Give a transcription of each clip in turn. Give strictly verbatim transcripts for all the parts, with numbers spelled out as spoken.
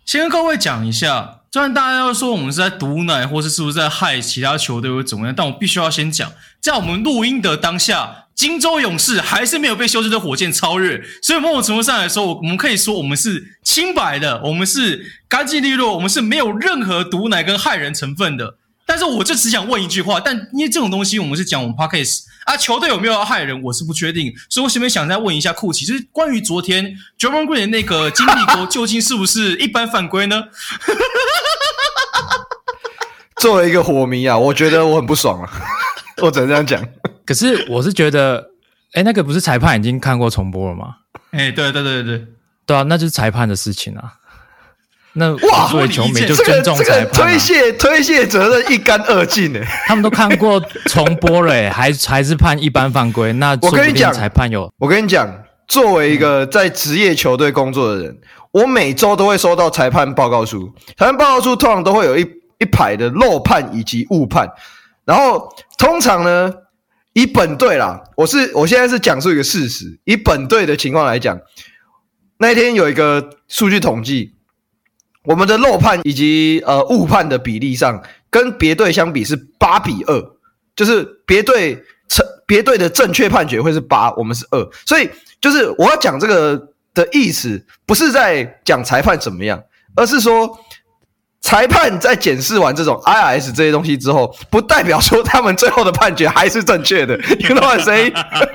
先跟各位讲一下，虽然大家要说我们是在毒奶，或是是不是在害其他球队或怎么样，但我必须要先讲，在我们录音的当下，金州勇士还是没有被休斯顿火箭超越，所以某种程度上来说，我们可以说我们是清白的，我们是干净利落，我们是没有任何毒奶跟害人成分的。但是我就只想问一句话，但因为这种东西我们是讲我们 podcast 啊，球队有没有要害人，我是不确定，所以我前面想再问一下库奇，就是关于昨天 Draymond Green 的那个金币钩究竟是不是一般犯规呢？ 作为一个火迷啊，我觉得我很不爽啊，我只能这样讲。 可是我是觉得，哎，那个不是裁判已经看过重播了吗？ 哎，对对对对对啊，那就是裁判的事情啊。那哇， 作为球迷就尊重裁判、啊这个、这个推卸推卸责任一干二净诶。 他们都看过重播了诶，还还是判一般犯规。那我跟你讲， 裁判有， 我跟你讲，作为一个在职业球队工作的人，我每周都会收到裁判报告书。裁判报告书通常都会有一一排的漏判以及误判，然后通常呢，以本队啦，我是我现在是讲述一个事实，以本队的情况来讲，那一天有一个数据统计。我们的漏判以及呃误判的比例上，跟别队相比是八比二，就是别队别队的正确判决会是八，我们是二，所以就是我要讲这个的意思，不是在讲裁判怎么样，而是说裁判在检视完这种 I R S 这些东西之后，不代表说他们最后的判决还是正确的。You know what I'm saying？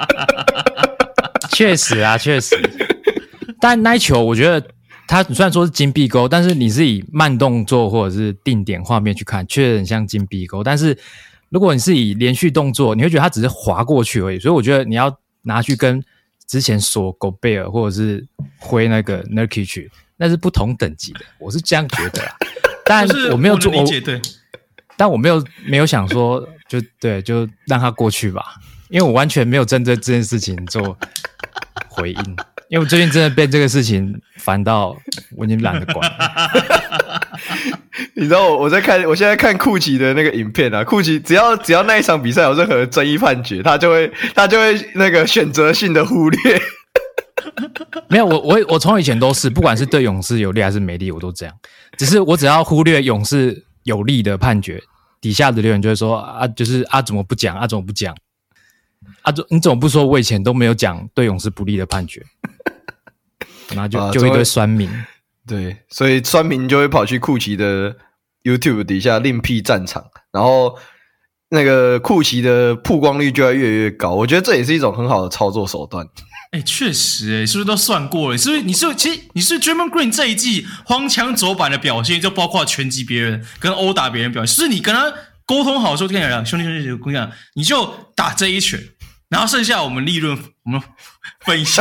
确实啊，确实，但那一球我觉得。它虽然说是金币钩，但是你是以慢动作或者是定点画面去看，确实很像金币钩。但是如果你是以连续动作，你会觉得它只是滑过去而已。所以我觉得你要拿去跟之前锁狗贝尔或者是挥那个 Nurkic， 那是不同等级的。我是这样觉得啦。但我没有做， 我对， 但我没有没有想说就对，就让它过去吧，因为我完全没有针对这件事情做回应。因为我最近真的被这个事情烦到，我已经懒得管了。 你知道我我在看，我现在看库奇的那个影片啊，库奇只要只要那一场比赛有任何争议判决，他就会他就会那个选择性的忽略。 没有，我我我从以前都是，不管是对勇士有利还是没利，我都这样。只是我只要忽略勇士有利的判决，底下的留言就会说啊，就是啊怎么不讲啊怎么不讲啊，你怎么不说我以前都没有讲对勇士不利的判决？然后就、啊、就一堆酸民， 对，所以酸民就会跑去库奇的 YouTube 底下另辟战场，然后那个库奇的曝光率就会越来越高。我觉得这也是一种很好的操作手段。 哎、欸，确实、欸，哎，是不是都算过了？是不是？你是不是其实你是 Draymond Green 这一季荒腔走板的表现，就包括拳击别人跟殴打别人表现，就是你跟他沟通好说，跟你讲，兄弟兄弟，我跟你讲，你就打这一拳，然后剩下我们利润我们分一下。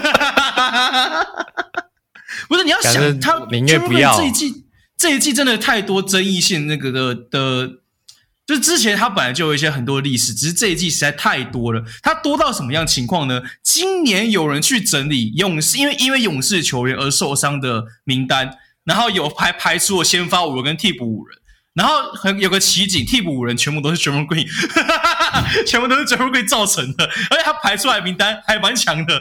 不是你要想他宁愿不要这一季这一季真的太多争议性那个的的，就是之前他本来就有一些很多历史，只是这一季实在太多了。他多到什么样情况呢？今年有人去整理勇士，因为因为勇士球员而受伤的名单，然后有排排出了先发五人跟替补五人。然后有个奇景，替补五人全部都是 Draymond Green， 全部都是 Draymond Green 造成的，而且他排出来的名单还蛮强的。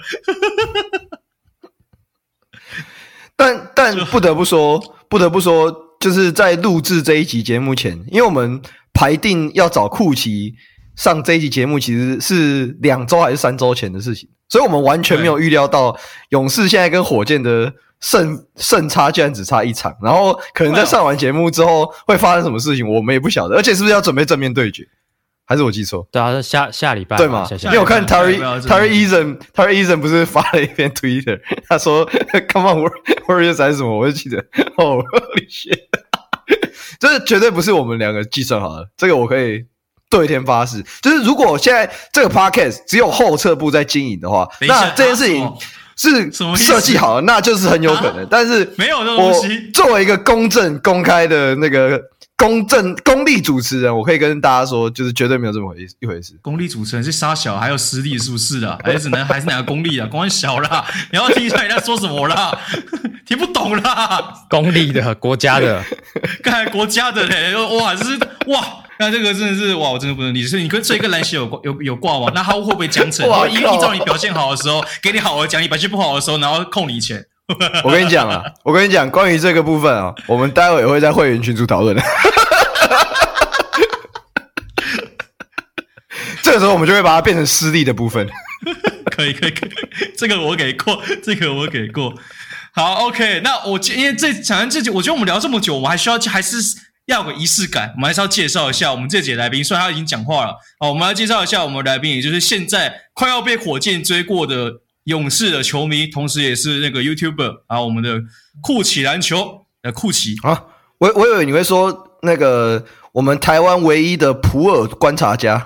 但但不得不说，不得不说，就是在录制这一集节目前，因为我们排定要找库奇上这一集节目，其实是两周还是三周前的事情，所以我们完全没有预料到勇士现在跟火箭的胜胜差居然只差一场，然后可能在上完节目之后会发生什么事情，我们也不晓得，而且是不是要准备正面对决？还是我记错？ 对啊，下下礼拜对嘛？因为我看 Tari Tari Eason Tari Eason 不是发了一篇 Twitter， 他说 Come on Warriors 还是什么，我就记得哦，holy shit， 这绝对不是我们两个计算好的，这个我可以对天发誓。就是如果现在这个 podcast 只有后撤部在经营的话，那这件事情是设计好的，那就是很有可能。啊、但是没有这东西。 作为一个公正公开的那个。公正公立主持人，我可以跟大家说，就是绝对没有这么回一回事。 公立主持人是杀小，还有实力是不是啦？还是只能还是哪个公立啊？公小啦，你要听一下你在说什么啦？听不懂啦。 公立的，国家的， 刚才国家的嘞，哇，这是哇，那这个真的是哇，我真的不能理解。所以你跟这一个篮协有有有挂网，那他会不会奖惩？因为依照你表现好的时候，给你好的奖励；表现不好的时候，然后扣你钱。 我跟你讲啊，我跟你讲，关于这个部分啊，我们待会也会在会员群组讨论的。这个时候我们就会把它变成私利的部分。 可以可以可以，这个我给过，这个我给过。好 ，OK， 那我因为这讲完这集，我觉得我们聊这么久，我们还需要还是要有个仪式感，我们还是要介绍一下我们这节来宾。虽然他已经讲话了，好，我们来介绍一下我们的来宾，也就是现在快要被火箭追过的勇士的球迷，同时也是那个 YouTuber 啊，我们的酷奇篮球的酷奇啊。我我以为你会说那个我们台湾唯一的普洱观察家。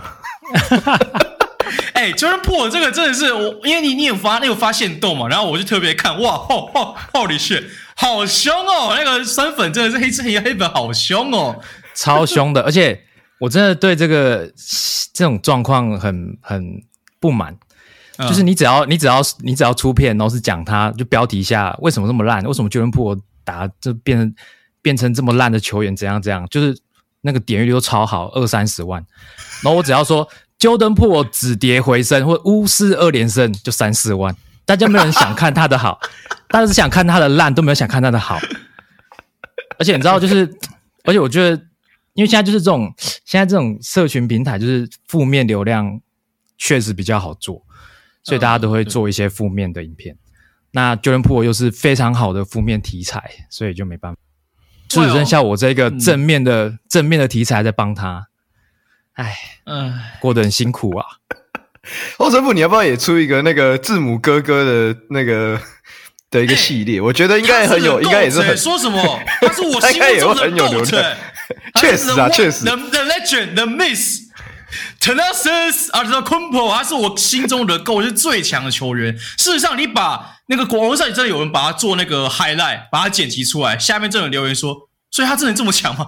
哎、欸、，Jordan Poole 这个真的是我，因为你你有发你有发现动嘛，然后我就特别看，哇，吼吼，Holy shit，好凶哦！那个酸粉真的是黑黑黑粉，好凶哦， 超凶的。而且我真的对这个这种状况很很不满，嗯、就是你只要你只要你只要出片，然后是讲他就标题下为什么这么烂，为什么 Jordan Poole 打就变成变成这么烂的球员，怎样怎样，就是那个点阅率都超好，二三十万，然后我只要说。Jordan Poole 止跌回升或巫师二连胜就三四万，大家没有人想看他的好，大家只想看他的烂，都没有想看他的好。而且你知道，就是而且我觉得，因为现在就是这种现在这种社群平台，就是负面流量确实比较好做，所以大家都会做一些负面的影片。嗯、那 Jordan Poole 又是非常好的负面题材，所以就没办法，就只剩下我这个正面的、嗯、正面的题材在帮他。唉，唉，过得很辛苦啊。 后神父，你要不要也出一个那个字母哥哥的那个的一个系列？欸、我觉得应该很有，应该也是很说什么？他是我心目中的 GOAT， 确实啊，确实。 The the legend, the myth, Thanasis Antetokounmpo， 他是我心中的 GOAT， 是最强的球员。事实上，你把那个网络上真的有人把他做那个 highlight， 把他剪辑出来，下面真的留言说，所以他真的这么强吗？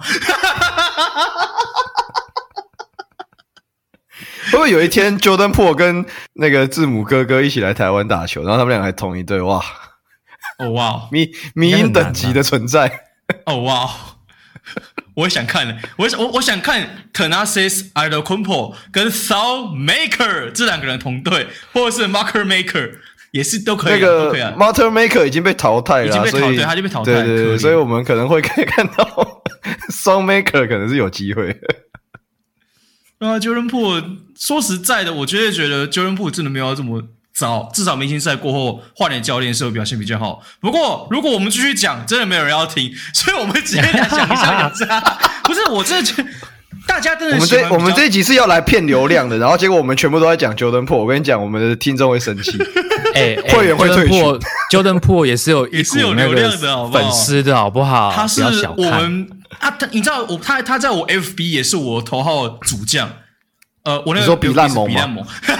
会不会有一天 Jordan Poole 跟那个字母哥哥一起来台湾打球，然后他们两个还同一队？哇！ 哦哇！ 迷迷因等级的存在。 哦哇！我也想看，我我我想看 Thanasis Antetokounmpo 跟 Thon Maker 这两个人同队，或者是 Marker Maker 也是都可以、啊。 那个 Marker Maker 已经被淘汰了、啊， 已经被淘汰，他就被淘汰了。 对对对，所以我们可能会可以看到 Thon Maker 可能是有机会。 啊 ，Jordan Poole 说实在的，我觉得觉得 Jordan Poole 真的没有这么糟，至少明星赛过后换点教练时候表现比较好。不过如果我们继续讲，真的没有人要听，所以我们直接来讲一下勇士。不是，我真的觉得大家真的喜欢我们这我们这一集是要来骗流量的，然后结果我们全部都在讲 Jordan Poole， 我跟你讲，我们的听众会生气， 哎、欸， 会员会退群。 Jordan Poole 也是有一股那个粉丝的好不好？ 他是我们啊，他你知道我他他在我 F B 也是我头号主将。呃，我那个你说比烂萌吗？ 比烂萌。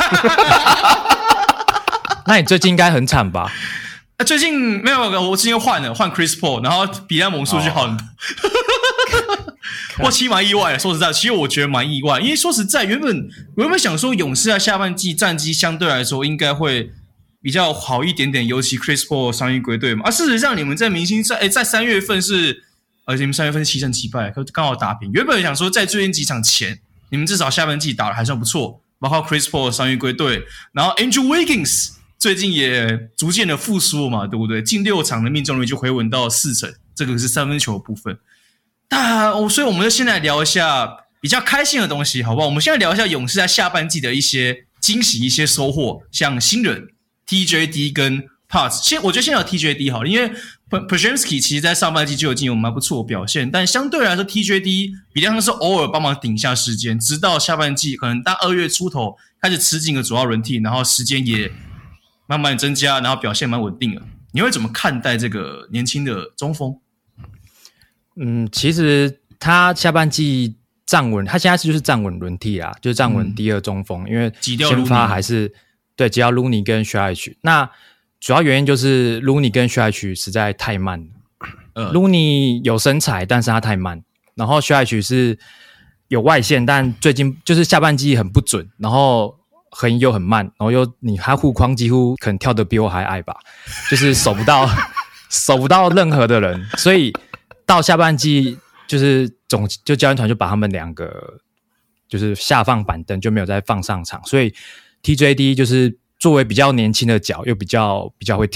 那你最近应该很惨吧？ 啊、最近没有，我之前换了换 Chris Paul， 然后比烂萌数据好很多。我其实蛮意外的，说实在，其实我觉得蛮意外，因为说实在，原本原本想说勇士在下半季战绩相对来说应该会比较好一点点，尤其 Chris Paul 伤愈归队嘛。啊，事实上你们在明星赛，诶，在三月份是，呃，你们三月份是七胜七败，刚好打平。原本想说在最近几场前。你们至少下半季打得还算不错，包括 Chris Paul 伤愈归队，然后 Andrew Wiggins 最近也逐渐的复苏嘛，对不对？近六场的命中率就回稳到四成，这个是三分球的部分。那所以我们就先来聊一下比较开心的东西，好不好？我们现在聊一下勇士在下半季的一些惊喜、一些收获，像新人 T J D 跟 Parts。先我觉得先聊 T J D 好了，因为Podziemski 其实在上半季就已经有蛮不错的表现，但相对来说 T J D 比较像是偶尔帮忙顶下时间，直到下半季可能到二月出头开始吃进了主要轮替，然后时间也慢慢增加，然后表现蛮稳定了。你会怎么看待这个年轻的中锋？ 嗯，其实他下半季站稳，他现在就是站稳轮替啦，就是站稳第二中锋，嗯、因为先发还是对只要 Looney 跟 Shrich 那。主要原因就是 Looney 跟 Shrich 实在太慢了。呃 Looney 有身材，但是他太慢。然后 Shrich 是有外线，但最近就是下半季很不准，然后横移又很慢，然后又你他护框几乎可能跳得比我还矮吧，就是守不到守不到任何的人，所以到下半季就是总就教练团就把他们两个就是下放板凳，就没有再放上场，所以 T J D 就是。作为比较年轻的脚，又比较比较会跳，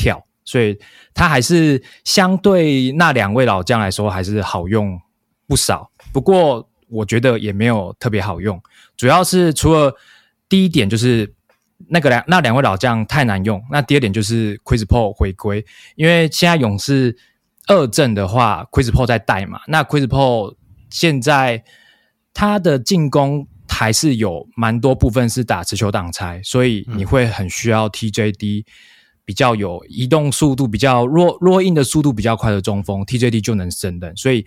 所以他还是相对那两位老将来说还是好用不少。不过我觉得也没有特别好用，主要是除了第一点就是那个两那两位老将太难用，那第二点就是 Chris Paul 回归，因为现在勇士二阵的话 Chris Paul 在带嘛，那 Chris Paul 现在他的进攻还是有蛮多部分是打持球挡拆，所以你会很需要 T J D 比较有移动速度比较弱弱硬的速度比较快的中锋 T J D 就能胜任，所以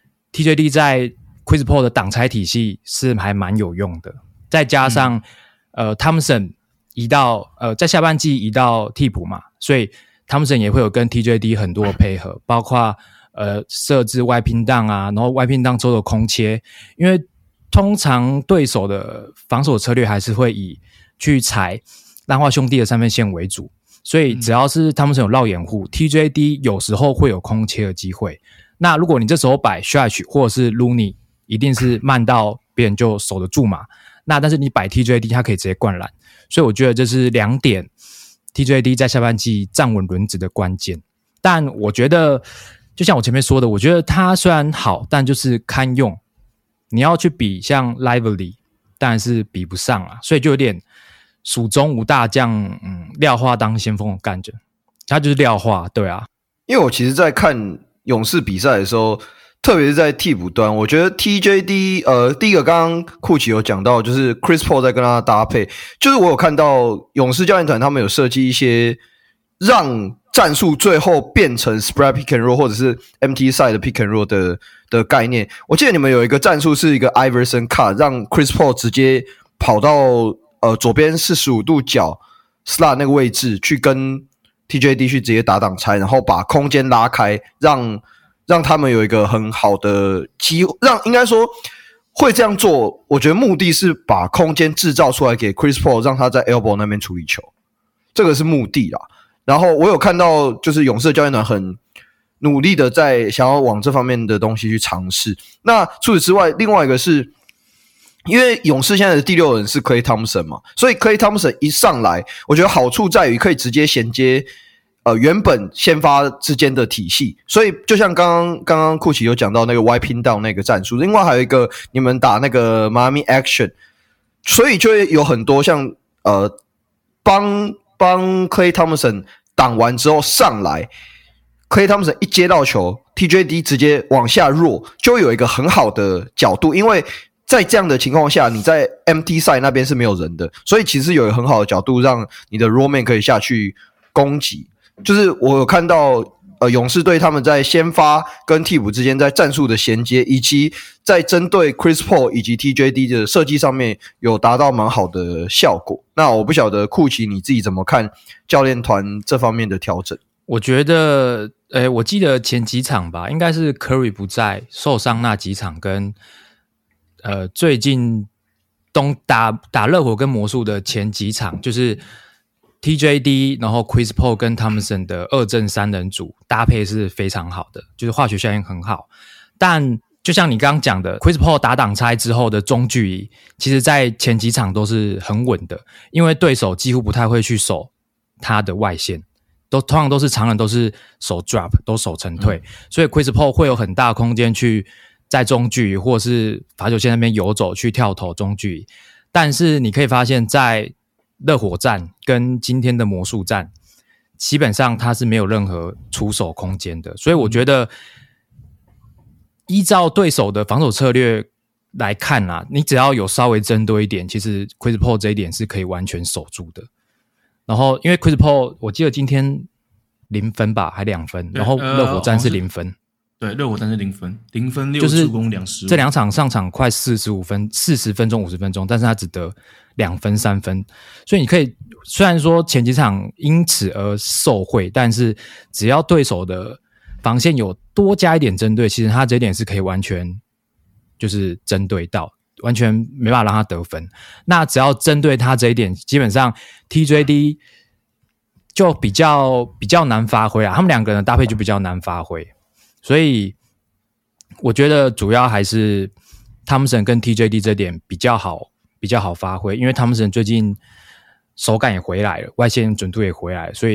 T J D 在 Chris Paul 的挡拆体系是还蛮有用的，再加上、嗯、呃 Thompson 移到呃在下半季移到替补嘛，所以 Thompson 也会有跟 T J D 很多的配合，包括呃设置外拼档啊，然后外拼档之后的空切，因为通常对手的防守策略还是会以去踩浪花兄弟的三分线为主，所以只要是他们有绕掩护、嗯、T J D 有时候会有空切的机会，那如果你这时候摆 Stretch 或者是 Looney 一定是慢到别人就守得住嘛，那但是你摆 T J D 他可以直接灌篮，所以我觉得这是两点 T J D 在下半季站稳轮子的关键。但我觉得就像我前面说的，我觉得他虽然好但就是堪用，你要去比像 Lively 当然是比不上啊，所以就有点蜀中无大将，嗯，廖化当先锋的感觉，他就是廖化，对啊。 因为我其实在看勇士比赛的时候，特别是在替补端，我觉得 T J D 呃，第一个刚刚库奇有讲到，就是 Chris Paul 在跟他搭配，就是我有看到勇士教练团他们有设计一些让战术最后变成 spread pick and roll 或者是 M T side 的 pick and roll 的的概念。我记得你们有一个战术是一个 Iverson cut， 让 Chris Paul 直接跑到呃左边四十五度角 slot 那个位置去跟 T J D 去直接打挡拆，然后把空间拉开，让让他们有一个很好的机会，让应该说会这样做，我觉得目的是把空间制造出来给 Chris Paul， 让他在 elbow 那边处理球，这个是目的啦。然后我有看到就是勇士的教练团很努力的在想要往这方面的东西去尝试。那除此之外，另外一个是因为勇士现在的第六人是 Klay Thompson 嘛，所以 Klay Thompson 一上来，我觉得好处在于可以直接衔接呃原本先发之间的体系。所以就像刚刚刚刚库奇有讲到那个 Y pin down 那个战术，另外还有一个你们打那个 Miami Action， 所以就会有很多像呃帮帮 Klay Thompson 挡完之后上来 Klay Thompson 一接到球 T J D 直接往下弱，就会有一个很好的角度，因为在这样的情况下你在 M T side 那边是没有人的，所以其实有一个很好的角度让你的 roll man 可以下去攻击。就是我有看到呃勇士队他们在先发跟替补之间在战术的衔接，以及在针对 Chris Paul 以及 T J D 的设计上面有达到蛮好的效果。那我不晓得库奇你自己怎么看教练团这方面的调整？ 我觉得诶我记得前几场吧，应该是 Curry 不在受伤那几场，跟呃最近东打打热火跟魔术的前几场，就是 T J D 然后 Chris Paul 跟 Thompson 的二阵三人组搭配是非常好的，就是化学效应很好。但就像你刚刚讲的 Chris Paul 打挡拆之后的中距离，其实在前几场都是很稳的，因为对手几乎不太会去守他的外线，都通常都是常人都是守 drop 都守成退、嗯、所以 Chris Paul 会有很大的空间去在中距离或是罚球线那边游走去跳投中距离。但是你可以发现在热火战跟今天的魔术战基本上他是没有任何出手空间的，所以我觉得依照对手的防守策略来看啊，你只要有稍微针对一点，其实 Chris Paul 这一点是可以完全守住的。然后因为 Chris Paul 我记得今天零分吧还两分，然后热火战是零分、呃、 对，热火战是零分零分六助攻两失误， 这两场上场快四十五分四十分钟五十分钟，但是他只得两分三分，所以你可以虽然说前几场因此而受惠，但是只要对手的防线有多加一点针对，其实他这一点是可以完全就是针对到，完全没办法让他得分。那只要针对他这一点，基本上 T J D 就比较比较难发挥啊，他们两个人的搭配就比较难发挥，所以我觉得主要还是Thompson跟 T J D 这点比较好比较好发挥，因为Thompson最近手感也回来了，外线准度也回来了，所以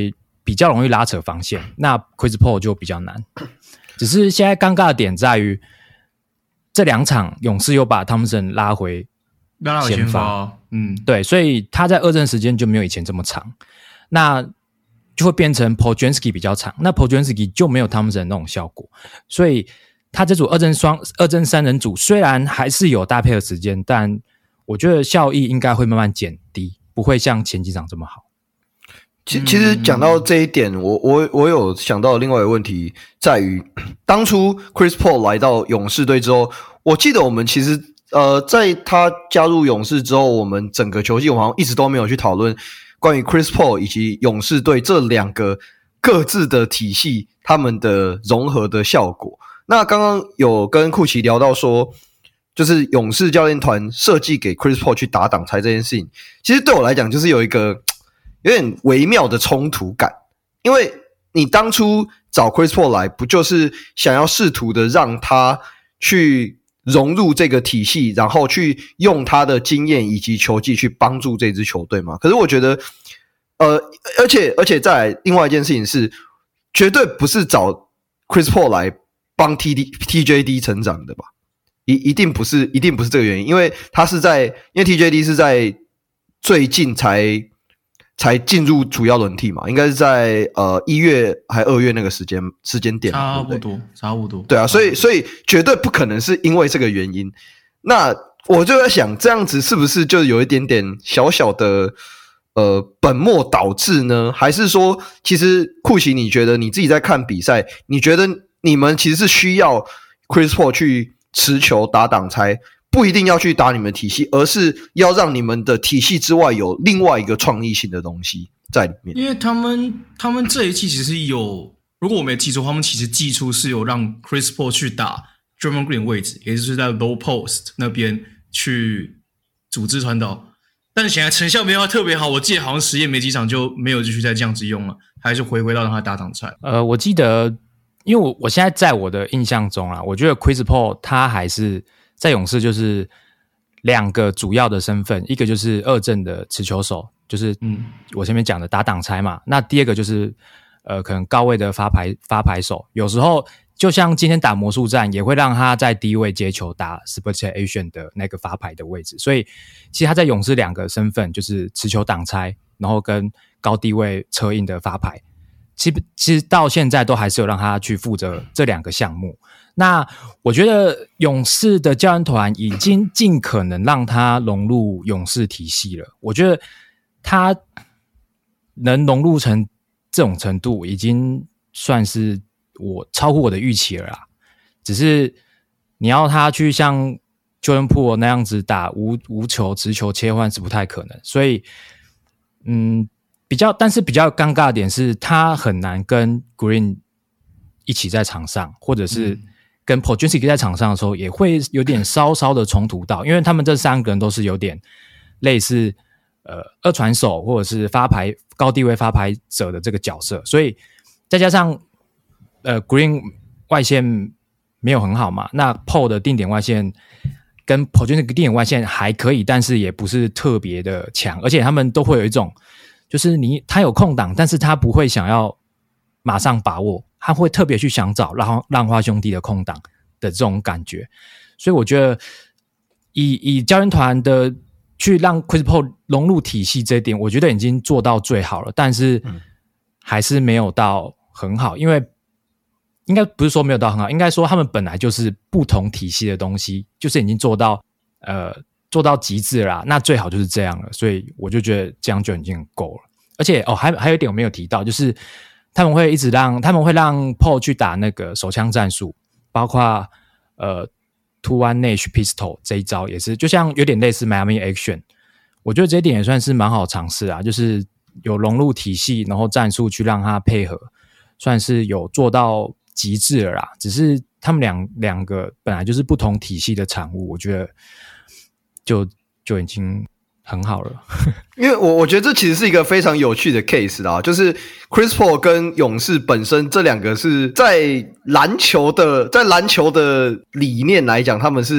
比较容易拉扯防线，那 Chris Paul 就比较难。只是现在尴尬的点在于，这两场勇士又把汤普森拉回拉回先发，嗯， 对，所以他在二阵时间就没有以前这么长，那就会变成 Podziemski 比较长，那 Podziemski 就没有汤普森那种效果，所以他这组二阵双二阵三人组虽然还是有搭配的时间，但我觉得效益应该会慢慢减低，不会像前几场这么好。 其其实讲到这一点，我我我有想到另外一个问题，在于当初 Chris Paul 来到勇士队之后，我记得我们其实呃，在他加入勇士之后，我们整个球季我好像一直都没有去讨论关于 Chris Paul 以及勇士队这两个各自的体系他们的融合的效果。那刚刚有跟库奇聊到说，就是勇士教练团设计给 Chris Paul 去打挡拆这件事情，其实对我来讲就是有一个有点微妙的冲突感，因为你当初找 Chris Paul 来，不就是想要试图的让他去融入这个体系，然后去用他的经验以及球技去帮助这支球队嘛？可是我觉得，呃，而且而且再来另外一件事情是，绝对不是找 Chris Paul 来帮 T D T J D 成长的吧？一一定不是，一定不是这个原因，因为他是在，因为 T J D 是在最近才。才进入主要轮替嘛，应该是在呃一月还二月那个时间时间点， 差不多，差不多。 对啊，所以所以绝对不可能是因为这个原因。那我就在想，这样子是不是就有一点点小小的呃本末倒置呢？还是说，其实库奇，你觉得你自己在看比赛，你觉得你们其实是需要 Chris Paul 去持球打挡拆？不一定要去打你们的体系，而是要让你们的体系之外有另外一个创意性的东西在里面。 因为他们他们这一季其实有，如果我没记错，他们其实季初是有让 Chris Paul 去打 Draymond Green 位置，也就是在 low post 那边去组织传导，但是显然成效没有特别好。我记得好像实验没几场就没有继续再这样子用了，还是回归到让他打挡拆。 呃，我记得，因为我我现在在我的印象中啊，我觉得 Chris Paul 他还是。在勇士就是两个主要的身份，一个就是二阵的持球手，就是嗯，我前面讲的打挡拆嘛。那第二个就是呃，可能高位的发牌发牌手，有时候就像今天打魔术战，也会让他在低位接球打 specialization 的那个发牌的位置。所以其实他在勇士两个身份就是持球挡拆，然后跟高低位策应的发牌。其实其实到现在都还是有让他去负责这两个项目。那我觉得勇士的教练团已经尽可能让他融入勇士体系了。我觉得他能融入成这种程度，已经算是我超乎我的预期了啦。只是你要他去像 Jordan Poole 那样子打无无球直球切换是不太可能，所以嗯。比较，但是比较尴尬的点是，他很难跟 Green 一起在场上，或者是跟 Podziemski 在场上的时候，也会有点稍稍的冲突到，因为他们这三个人都是有点类似呃二传手或者是发牌高低位发牌者的这个角色，所以再加上呃 Green 外线没有很好嘛，那 Paul 的定点外线跟 Podziemski 定点外线还可以，但是也不是特别的强，而且他们都会有一种。就是你他有空档，但是他不会想要马上把握，他会特别去想找浪浪花兄弟的空档的这种感觉。所以我觉得以以教练团的去让 Chris Paul 融入体系这一点，我觉得已经做到最好了，但是还是没有到很好，因为应该不是说没有到很好，应该说他们本来就是不同体系的东西，就是已经做到呃。做到极致了啦，那最好就是这样了，所以我就觉得这样就已经很够了。而且哦，还还有一点我没有提到，就是他们会一直让他们会让 Paul 去打那个手枪战术，包括呃 two one Nash Pistol 这一招也是，就像有点类似 Miami Action。我觉得这一点也算是蛮好尝试啊，就是有融入体系，然后战术去让他配合，算是有做到极致了啦。只是他们两两个本来就是不同体系的产物，我觉得。就就已经很好了， 因为我我觉得这其实是一个非常有趣的 case 啦，就是 Chris Paul 跟勇士本身这两个是在篮球的在篮球的理念来讲，他们是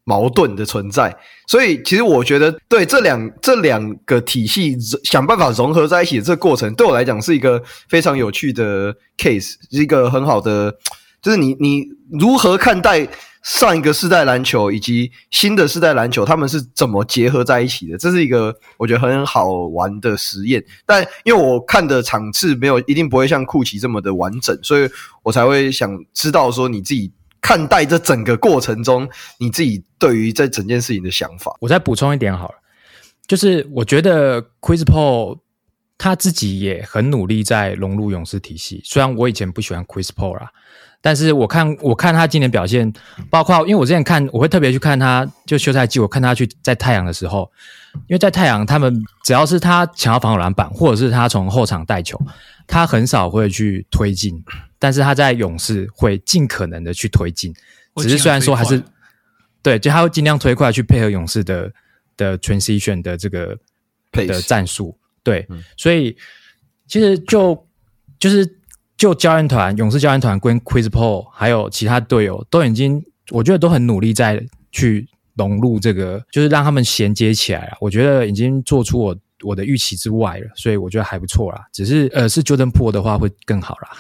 矛盾的存在。所以其实我觉得对这两这两个体系想办法融合在一起的这个过程，对我来讲是一个非常有趣的 case， 是一个很好的，就是你你如何看待上一个世代篮球以及新的世代篮球，他们是怎么结合在一起的？这是一个我觉得很好玩的实验。但因为我看的场次没有一定不会像库奇这么的完整，所以我才会想知道说你自己看待这整个过程中，你自己对于这整件事情的想法。 我再补充一点好了，就是我觉得 Chris Paul 他自己也很努力在融入勇士体系。虽然我以前不喜欢 Chris Paul 啦，但是我看我看他今年表现，包括因为我之前看，我会特别去看他，就休赛季我看他去在太阳的时候，因为在太阳他们只要是他想要防守篮板，或者是他从后场带球，他很少会去推进，但是他在勇士会尽可能的去推进，只是虽然说还是对，就他会尽量推快去配合勇士的的 transition 的这个的战术，对，嗯、所以其实就就是就教练团、勇士教练团跟 Chris Paul 还有其他队友都已经，我觉得都很努力在去融入这个，就是让他们衔接起来了。我觉得已经做出我我的预期之外了，所以我觉得还不错啦。只是呃，是 Jordan Poole 的话会更好啦。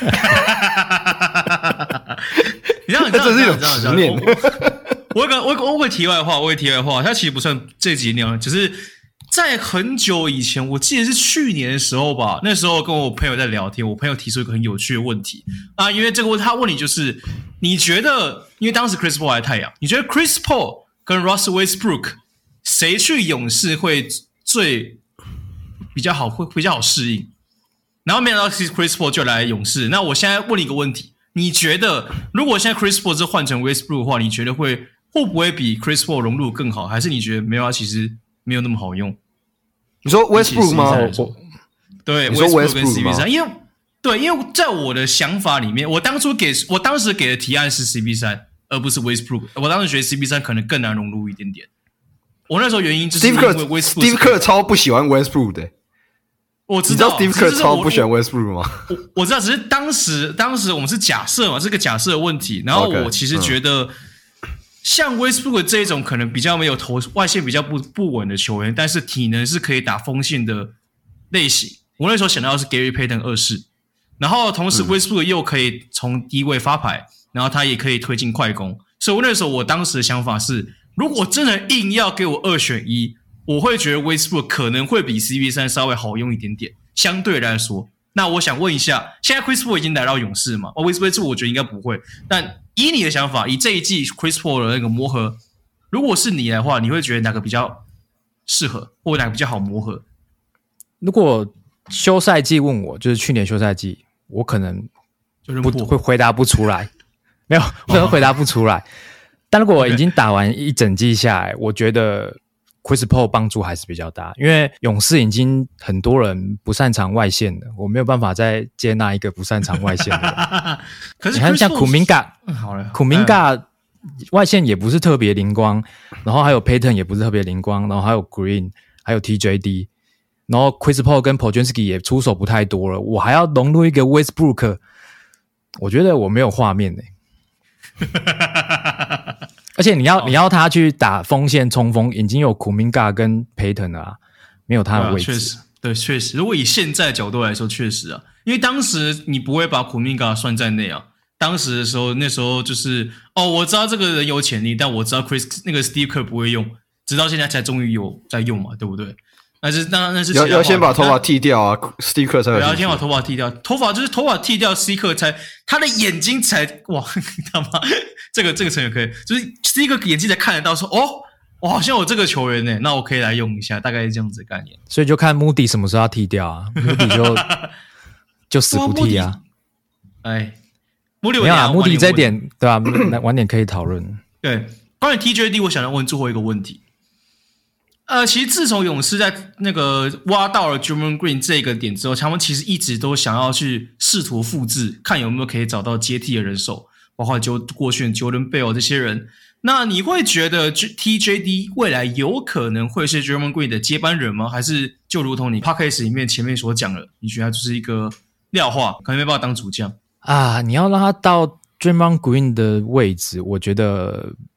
你知道，你知道， 这是有执念。 我有个我我会题外话，我会题外话，它其实不算这集那样，只是在很久以前，我记得是去年的时候吧，那时候跟我朋友在聊天，我朋友提出一个很有趣的问题啊，因为这个他问你就是，你觉得，因为当时 Chris Paul 来太阳，你觉得 Chris Paul 跟 Russell Westbrook 谁去勇士会最比较好，会比较好适应？然后没想到 Chris Paul 就来勇士。那我现在问你一个问题，你觉得如果现在 Chris Paul 是换成 Westbrook 的话，你觉得会会不会比 Chris Paul 融入更好？还是你觉得没有啊？其实没有那么好用？ 你说 Westbrook 吗？ 对， Westbrook 跟 C P 三，因为对，因为在我的想法里面，我当初给我当时给的提案是 C P 三，而不是 Westbrook。我当时觉得 C P 三可能更难融入一点点。我那时候原因就是因为 Westbrook，Steve Kerr 超不喜欢 Westbrook 的。 我知道， 你知道 Steve Kerr 超不喜欢 Westbrook 吗？ 我我知道，只是当时当时我们是假设嘛，这个假设的问题。然后我其实觉得， okay, 嗯、像 Westbrook 这一种可能比较没有投外线比较不不稳的球员，但是体能是可以打锋线的类型。我那时候想到的是 Gary Payton 二世，然后同时 Westbrook 又可以从低位发牌，然后他也可以推进快攻。所以我那时候我当时的想法是，如果真的硬要给我二选一，我会觉得 Westbrook 可能会比 C P 三 稍微好用一点点，相对来说。那我想问一下，现在 Chris Paul 已经来到勇士嘛？哦 Westbrook 我觉得应该不会。但以你的想法，以这一季 Chris Paul 的那个磨合，如果是你的话，你会觉得哪个比较适合，或哪个比较好磨合？ 如果休赛季问我，就是去年休赛季，我可能不会回答不出来，没有，我可能回答不出来。但如果我已经打完一整季下来，我觉得 Chris Paul 帮助还是比较大，因为勇士已经很多人不擅长外线的，我没有办法再接纳一个不擅长外线的人。 可是你看像库明加， 好了， 库明加外线也不是特别灵光，然后还有 Payton 也不是特别灵光，然后还有 Green， 还有 T J D， 然后 Chris Paul 跟 Podziemski 也出手不太多了，我还要融入一个 Westbrook， 我觉得我没有画面欸。而且你要你要他去打锋线冲锋，已经有库明加跟 Payton 了、啊，没有他的位置。 确、啊、实，对，确实。如果以现在的角度来说，确实啊，因为当时你不会把库明加算在内啊。当时的时候，那时候就是哦，我知道这个人有潜力，但我知道 Chris 那个 Steve Kerr 不会用，直到现在才终于有在用嘛，对不对？那是当然那是要要先把头发剃掉啊 ，Steve Kerr 才有。 要先把头发剃掉，头发就是头发剃掉 ，Steve Kerr 才他的眼睛才哇他妈这个这个成语可以，就是 Steve Kerr 眼睛才看得到说哦，我好像有这个球员呢，那我可以来用一下，大概是这样子的概念。 所以就看 Moody 什么时候要剃掉啊 ，Moody 就就死不剃啊。 哎 ，Moody 没有啊 ，Moody 这一点对吧、啊？晚点可以讨论。 对，关于 T J D， 我想要问最后一个问题。呃，其实自从勇士在那个挖到了 Draymond Green 这个点之后，他们其实一直都想要去试图复制，看有没有可以找到接替的人手，包括就过去的 Jordan Bell 这些人。那你会觉得 T J D 未来有可能会是 Draymond Green 的接班人吗？还是就如同你 Podcast 里面前面所讲的，你觉得他就是一个廖化，可能没办法当主将啊？你要让他到 Draymond Green 的位置，我觉得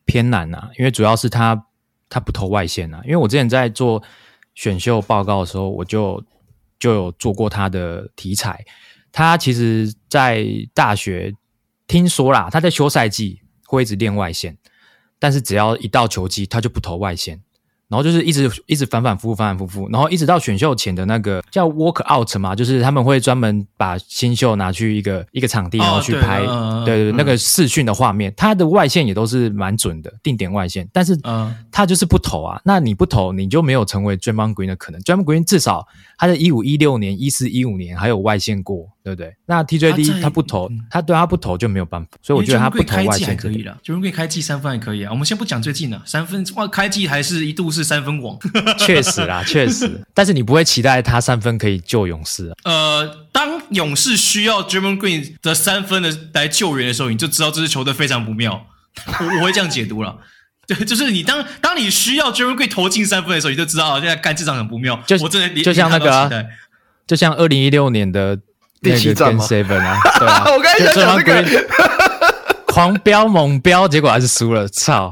偏难啊，因为主要是他他不投外线啊。因为我之前在做选秀报告的时候，我就就有做过他的题材。他其实在大学听说啦，他在休赛季会一直练外线，但是只要一到球季，他就不投外线。然后就是一直一直反反复复反反复复，然后一直到选秀前的那个叫 walk out 嘛，就是他们会专门把新秀拿去一个一个场地，然后去拍， 哦、 对 对, 对、嗯、那个视讯的画面，他的外线也都是蛮准的，定点外线，但是他就是不投啊。那你不投，你就没有成为 Draymond Green 的可能。Draymond Green 至少他在一五一六年、一四一五年还有外线过，对不对？那 T J D 他, 他不投，嗯、他对他不投就没有办法，所以我觉得他不投外线可以了。Draymond Green 开季三分还可以啊。我们先不讲最近了，三分哇，开季还是一度是三分王。 确实啦，确实，但是你不会期待他三分可以救勇士啊。 呃，当勇士需要 Draymond Green 的三分的来救援的时候，你就知道这支球队非常不妙。我, 我会这样解读了。对，就是你当当你需要 Draymond Green 投进三分的时候，你就知道现在干这场很不妙。 就我真的就像那个、啊，就像二零一六年的第七战嘛 ，Seven 啊，对啊， 我刚才想讲这个， 狂飙猛飙，结果还是输了，操！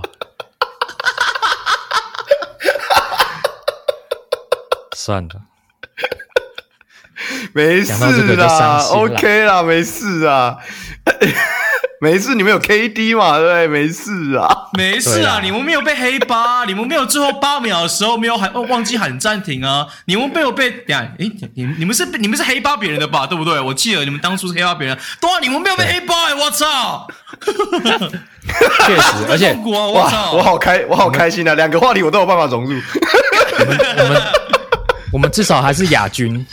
算了， 没事啦 ，OK 啦，没事啊，没事，你们有 K D 嘛，对不对？没事啊， 没事啊，你们没有被黑八，你们没有最后八秒的时候没有喊，忘记喊暂停啊，你们没有被，等一下，诶，你你们是你们是黑八别人的吧，对不对？我记得你们当初是黑八别人，对啊，你们没有被黑八、欸，我操！ 确实，而且、 啊、我操， 我好开，我好开心啊！两个话题我都有办法融入。 我们我们我们至少还是亚军。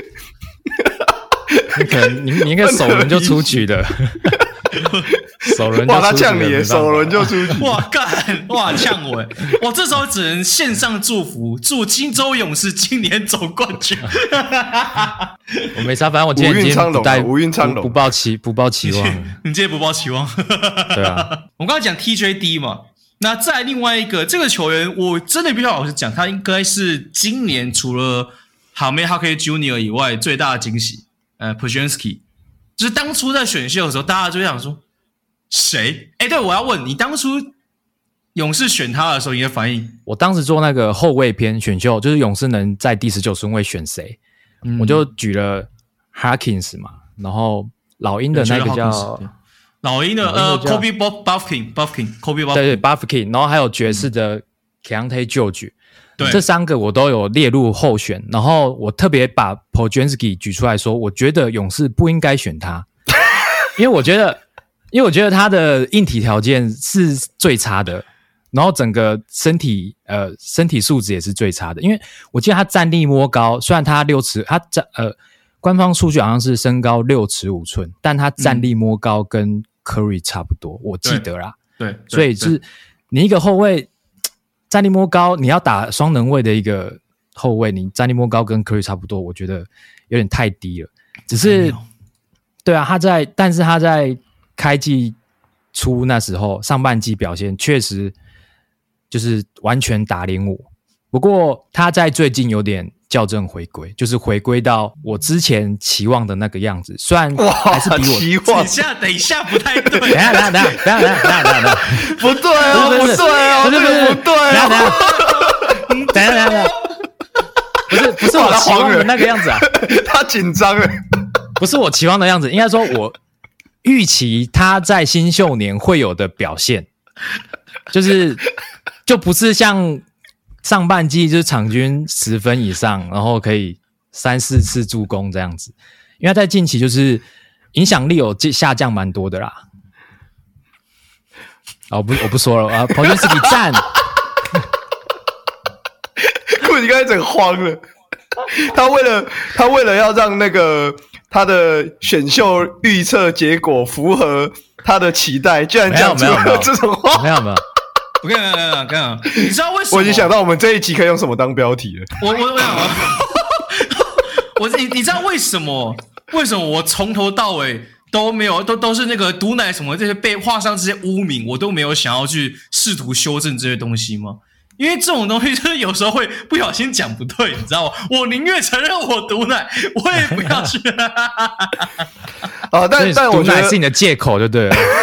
你可能你你应该首轮就出局的。首轮就出局哇，他呛你，首轮就出局。 哇干，哇呛我，我这时候只能线上祝福，祝金州勇士今年走冠军。 我没啥，反正我今天今天不带无运昌隆， 不抱期不抱期望。 你今天不抱期望？ 对啊， 我刚才讲 T J D 嘛，那再另外一个这个球员，我真的必须要老实讲，他应该是今年除了 Jaime Jaquez Junior 以外最大的惊喜。呃 Podziemski 就是当初在选秀的时候，大家就想说谁？哎，对，我要问你，当初勇士选他的时候，你的反应？ 我当时做那个后卫篇选秀，就是勇士能在第十九顺位选谁、嗯，我就举了 Harkins 嘛，然后老鹰的那个叫老鹰的呃 Kobe Buffkin Buffkin Kobe Buffkin 对对 Buffkin， 然后还有爵士的 Keontae George。这三个我都有列入候选，然后我特别把 Podziemski 举出来说，我觉得勇士不应该选他，因为我觉得，因为我觉得他的硬体条件是最差的，然后整个身体呃身体素质也是最差的，因为我记得他站立摸高，虽然他六尺，他站呃官方数据好像是身高六尺五寸，但他站立摸高跟 Curry 差不多，我记得啦， 对，对所以是你一个后卫。站立摸高，你要打双能位的一个后卫，你站立摸高跟 Curry 差不多，我觉得有点太低了。只是，对啊，他在，但是他在开季初那时候上半季表现确实就是完全打脸我。不过他在最近有点校正回归，就是回归到我之前期望的那个样子。虽然还是比我期望， 等一下，等一下不太对。 等一下，等一下，等一下，等一下，等一下，等一下， 不对哦，不对哦，这个不对哦。 等一下，等一下，不是不是我期望的那个样子啊， 他紧张了。 不是我期望的样子，应该说我预期他在新秀年会有的表现，就是就不是像。上半季就是场均十分以上，然后可以三四次助攻这样子，因为他在近期就是影响力有下降蛮多的啦。哦，不，我不说了啊 ，Podziemski 赞。 库你刚才整慌了，他为了他为了要让那个他的选秀预测结果符合他的期待，居然讲出了这种话， 没有没有。 我跟你讲，跟你讲，跟你讲，你知道为什么？ 我已经想到我们这一集可以用什么当标题了。 我我我想，我你你知道为什么？为什么我从头到尾都没有都都是那个毒奶什么这些被画上这些污名，我都没有想要去试图修正这些东西吗？因为这种东西就是有时候会不小心讲不对，你知道吗？我宁愿承认我毒奶，我也不要去。 啊，但但我觉得毒奶是你的借口，就对了。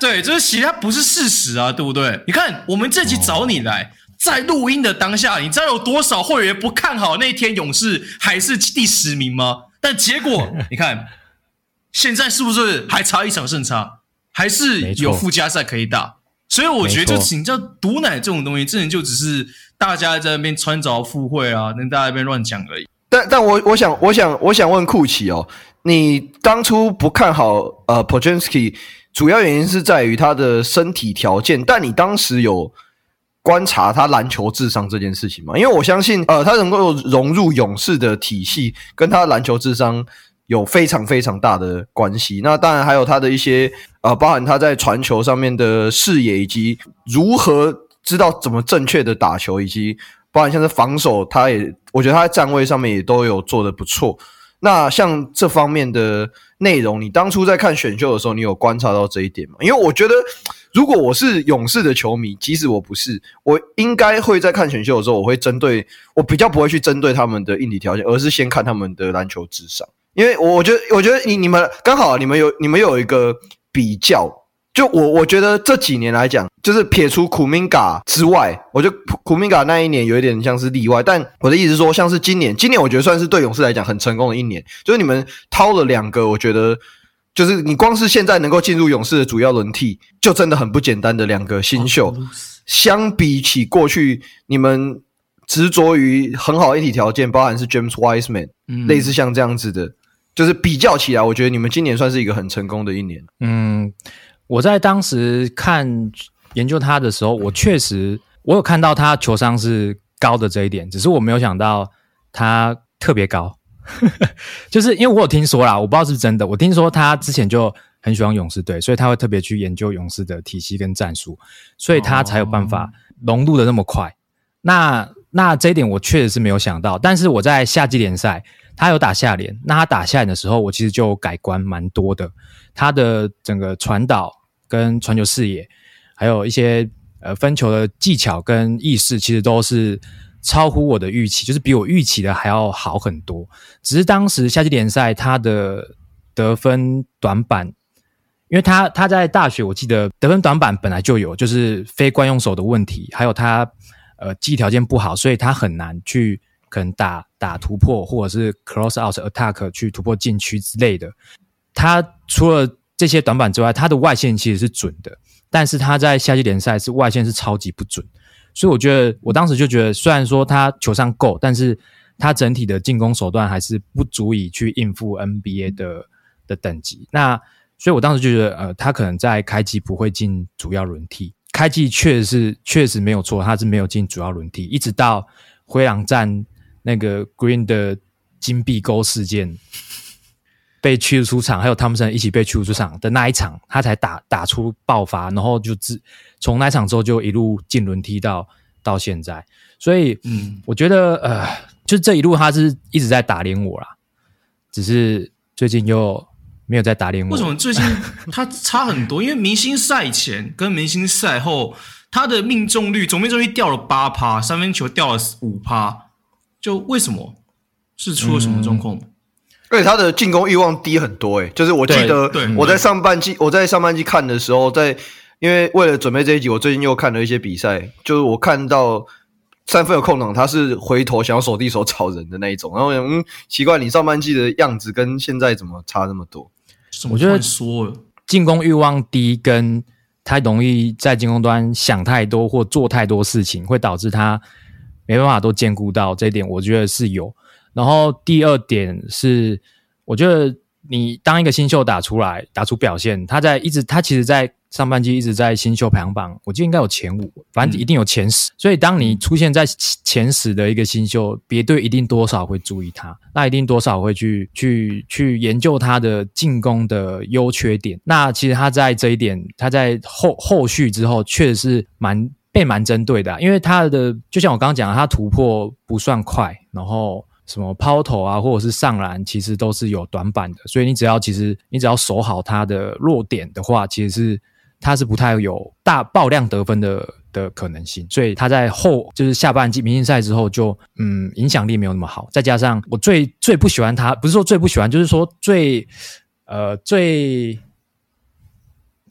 对，就是其实它不是事实啊，对不对？你看，我们这集找你来，哦、在录音的当下，你知道有多少会员不看好那天勇士还是第十名吗？但结果你看，现在是不是还差一场胜差，还是有附加赛可以打？所以我觉得，就请叫毒奶这种东西，真的就只是大家在那边穿着附会啊，跟大家在那边乱讲而已。 但但我我想我想我想问库奇哦，你当初不看好呃 Podziemski， 主要原因是在于他的身体条件，但你当时有观察他篮球智商这件事情吗？因为我相信呃他能够融入勇士的体系，跟他的篮球智商有非常非常大的关系。那当然还有他的一些呃，包含他在传球上面的视野，以及如何知道怎么正确的打球，以及包含像是防守，他也我觉得他在站位上面也都有做得不错。那像这方面的内容，你当初在看选秀的时候，你有观察到这一点吗？因为我觉得，如果我是勇士的球迷，即使我不是，我应该会在看选秀的时候，我会针对我比较不会去针对他们的硬体条件，而是先看他们的篮球智商。因为我觉得，我觉得你你们刚好，你们有你们有一个比较，就我我觉得这几年来讲，就是撇除库明嘎之外，我觉得库明嘎那一年有一点像是例外。但我的意思是说，像是今年，今年我觉得算是对勇士来讲很成功的一年，就是你们掏了两个，我觉得就是你光是现在能够进入勇士的主要轮替，就真的很不简单的两个新秀。哦、相比起过去，你们执着于很好的硬体条件，包含是 James Wiseman，、嗯、类似像这样子的。就是比较起来，我觉得你们今年算是一个很成功的一年。 嗯，我在当时看研究他的时候，我确实我有看到他球商是高的这一点，只是我没有想到他特别高。就是因为我有听说啦，我不知道是不是真的，我听说他之前就很喜欢勇士队，所以他会特别去研究勇士的体系跟战术，所以他才有办法融入的那么快。哦、那那这一点我确实是没有想到，但是我在夏季联赛。他有打下联，那他打下联的时候，我其实就改观蛮多的。他的整个传导跟传球视野，还有一些呃分球的技巧跟意识，其实都是超乎我的预期，就是比我预期的还要好很多。只是当时夏季联赛他的得分短板，因为他他在大学我记得得分短板本来就有，就是非惯用手的问题，还有他呃技条件不好，所以他很难去。可能打打突破或者是 cross out attack 去突破禁区之类的，他除了这些短板之外，他的外线其实是准的，但是他在夏季联赛是外线是超级不准，所以我觉得我当时就觉得，虽然说他球商够，但是他整体的进攻手段还是不足以去应付 N B A 的的等级。那所以我当时就觉得，呃，他可能在开季不会进主要轮替，开季确实是确实没有错，他是没有进主要轮替，一直到灰狼战。那个 Green 的金币钩事件被驱逐出场，还有汤普森一起被驱逐出场的那一场，他才打打出爆发，然后就自从那一场之后就一路进轮替到到现在，所以嗯，我觉得呃，就这一路他是一直在打脸我啦，只是最近又没有在打脸我。 为什么最近他差很多？因为明星赛前跟明星赛后，他的命中率总命中率掉了 百分之八， 三分球掉了 百分之五。就为什么是出了什么状况？ 而且他的进攻欲望低很多诶、欸，就是我记得我在上半季我在上半季看的时候，在因为为了准备这一集，我最近又看了一些比赛，就是我看到三分有空档，他是回头想要手递手找人的那一种，然后我想嗯，奇怪，你上半季的样子跟现在怎么差那么多？ 我觉得说了进攻欲望低跟太容易在进攻端想太多或做太多事情，会导致他。没办法都兼顾到这一点，我觉得是有。然后第二点是，我觉得你当一个新秀打出来，打出表现，他在一直，他其实在上半季一直在新秀排行榜，我记得应该有前五，反正一定有前十。嗯、所以当你出现在前十的一个新秀，别队一定多少会注意他，那一定多少会去去去研究他的进攻的优缺点。那其实他在这一点，他在后后续之后，确实是蛮。被蛮针对的、啊，因为他的就像我刚刚讲的，他突破不算快，然后什么抛投啊，或者是上篮，其实都是有短板的。所以你只要其实你只要守好他的弱点的话，其实是他是不太有大爆量得分的的可能性。所以他在后就是下半季明星赛之后就嗯影响力没有那么好。再加上我最最不喜欢他，不是说最不喜欢，就是说最呃最。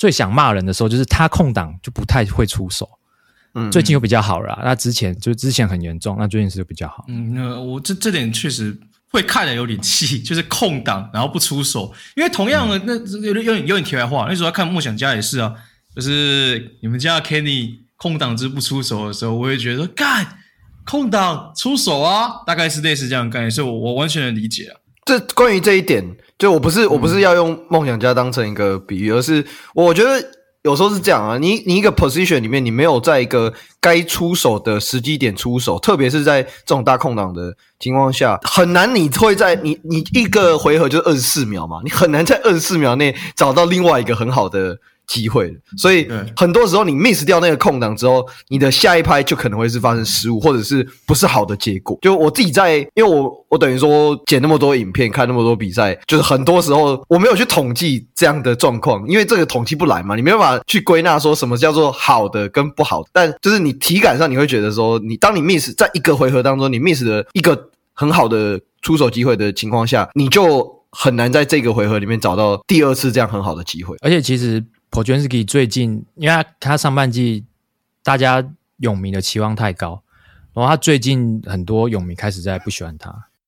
最想骂人的时候，就是他空档就不太会出手。嗯，最近又比较好了啦，那之前就之前很严重，那最近是比较好。 嗯，那我这这点确实会看得有点气，就是空档然后不出手，因为同样的、嗯、那有点有点有点题外话，那时候看梦想家也是啊，就是你们家 Kenny 空档之不出手的时候，我会觉得干空档出手啊，大概是类似这样的概念，所以我我完全能理解啊。 这关于这一点，就我不是我不是要用梦想家当成一个比喻，而是我觉得。有时候是这样啊，你你一个 position 里面，你没有在一个该出手的时机点出手，特别是在这种大空档的情况下，很难你会在你你一个回合就是二十四秒嘛，你很难在二十四秒内找到另外一个很好的机会，所以很多时候你 miss 掉那个空档之后，你的下一拍就可能会是发生失误，或者是不是好的结果。就我自己在，因为我我等于说剪那么多影片，看那么多比赛，就是很多时候我没有去统计这样的状况，因为这个统计不来嘛，你没办法去归纳说什么叫做好的跟不好的。但就是你体感上你会觉得说，你当你 miss 在一个回合当中，你 miss 了一个很好的出手机会的情况下，你就很难在这个回合里面找到第二次这样很好的机会。 而且其实Podziemski 最近，因为 他, 他上半季大家泳迷的期望太高，然后他最近很多泳迷开始在不喜欢他。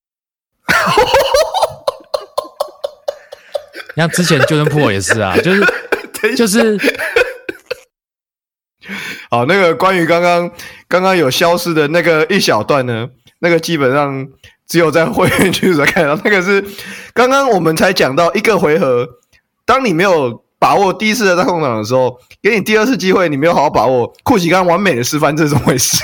像之前Jordan Poole也是啊，就是就是， 好，那个关于刚刚刚刚有消失的那个一小段呢，那个基本上只有在会员区才看到，那个是刚刚我们才讲到一个回合，当你没有把握第一次的大空档的时候，给你第二次机会，你没有好好把握。库奇刚刚完美的示范这种回事。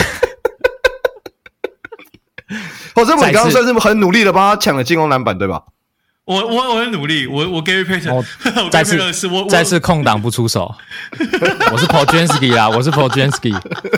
哦，这你刚刚算是很努力的帮他抢了进攻篮板，对吧？ 我我我很努力，我我 Gary Payton，、哦、我再次是我再次空档不出手。我是 Podziemski 啦，我是 Podziemski。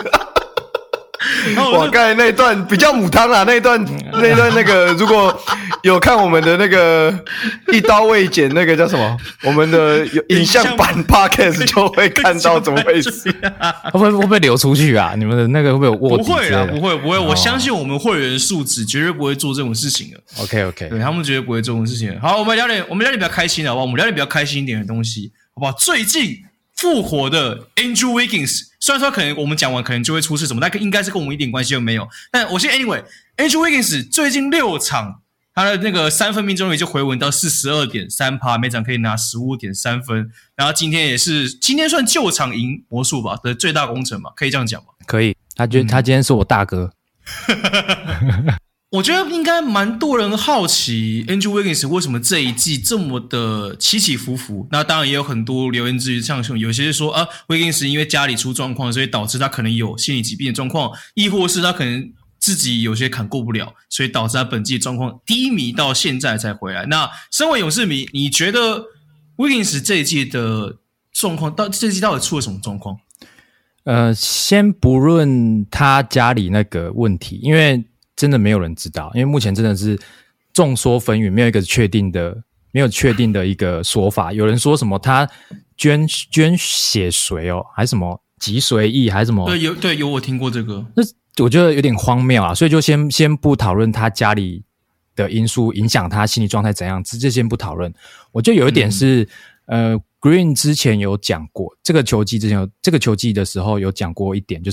我刚才那一段比较母汤啊，那一段那一段那个如果有看我们的那个一刀未剪那个叫什么，我们的影像版 podcast 就会看到怎么回事。 会不会会不会流出去啊？你们的那个会不会有卧底？ 不会啦，不会不会，我相信我们会员素质绝对不会做这种事情的。 OK OK， 对他们绝对不会做这种事情的。好，我们聊点我们聊点比较开心的好不好？我们聊点比较开心一点的东西，好不好？最近复活的 Andrew Wiggins， 虽然说可能我们讲完可能就会出事什么，但应该是跟我们一点关系都没有。但我先 anyway，Andrew Wiggins 最近六场他的那个三分命中率就回稳到 百分之四十二点三， 每场可以拿 十五点三 分。然后今天也是今天算救场赢魔术吧的最大功臣嘛，可以这样讲吗？ 可以，他觉得他今天是我大哥。 我觉得应该蛮多人好奇 Andrew Wiggins 为什么这一季这么的起起伏伏。那当然也有很多留言之余，像有些是说啊 Wiggins 因为家里出状况，所以导致他可能有心理疾病的状况，亦或是他可能自己有些坎过不了，所以导致他本季的状况低迷到现在才回来。那身为勇士迷，你觉得 Wiggins 这一季的状况，到这一季到底出了什么状况？ 呃，先不论他家里那个问题，因为真的没有人知道，因为目前真的是众说纷纭，没有一个确定的，没有确定的一个说法。有人说什么他捐捐血髓哦，还是什么脊髓液，还是什么？ 对，有对有我听过这个。 那我觉得有点荒谬啊，所以就先先不讨论他家里的因素影响他心理状态怎样，直接先不讨论。我觉得有一点是，嗯、呃 ，Green 之前有讲过，这个球季之前有这个球季的时候有讲过一点，就是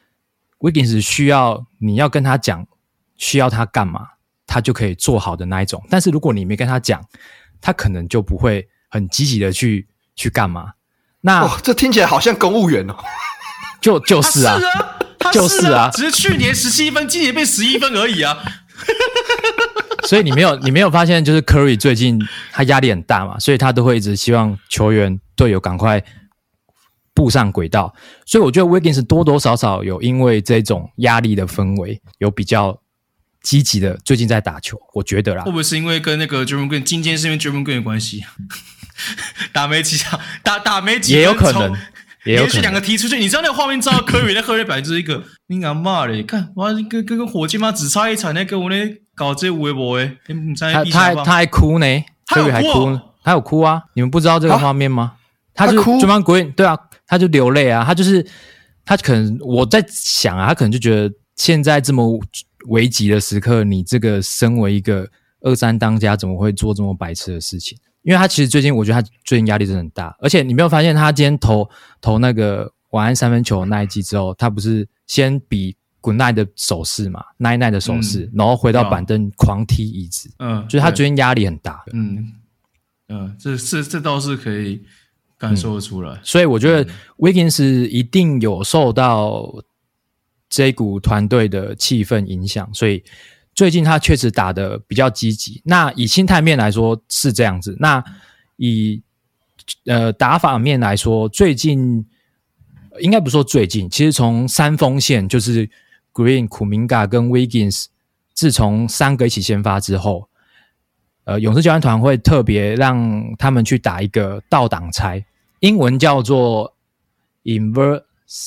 Wiggins 需要你要跟他讲。需要他干嘛他就可以做好的那一种，但是如果你没跟他讲，他可能就不会很积极的去去干嘛。那、 哦、这听起来好像公务员哦。 就就是啊， 他是啊，他就是啊， 只是去年十七分，今年变十一分而已啊。 所以你没有你没有发现，就是 Curry 最近他压力很大嘛，所以他都会一直希望球员队友赶快步上轨道。所以我觉得 Wiggins 多多少少有因为这种压力的氛围，有比较积极的最近在打球，我觉得啦。 会不会是因为跟那个 Draymond Green 今天是因为 Draymond Green 的关系？打没几场，打打没几分， 也有可能，也有可能连续两个踢出去。你知道那个画面照到科瑞，那科瑞本来就是一个你敢骂嘞？看，哇，跟跟跟火箭妈只差一场，那跟我那搞这微博诶，你他他还他还哭呢，科瑞还哭，他有哭啊！你们不知道这个画面吗？ 啊、 他就 Draymond Green 对啊，他就流泪啊，他就是他可能我在想啊，他可能就觉得现在这么危急的时刻，你这个身为一个二三当家怎么会做这么白痴的事情？因为他其实最近，我觉得他最近压力真的很大，而且你没有发现他今天投投那个晚安三分球那一记之后，他不是先比 Good night 的手势嘛 ，night night 的手势，嗯、然后回到板凳狂踢椅子，嗯，就是他最近压力很大， 嗯嗯，这这这倒是可以感受得出来，嗯、 所以我觉得 Wiggins 一定有受到这股团队的气氛影响，所以。最近他确实打得比较积极，那以心态面来说是这样子，那以呃打法面来说，最近应该不说最近，其实从三锋线就是 Green、库明加跟 Wiggins， 自从三个一起先发之后，呃勇士教练团会特别让他们去打一个倒挡拆，英文叫做 inverse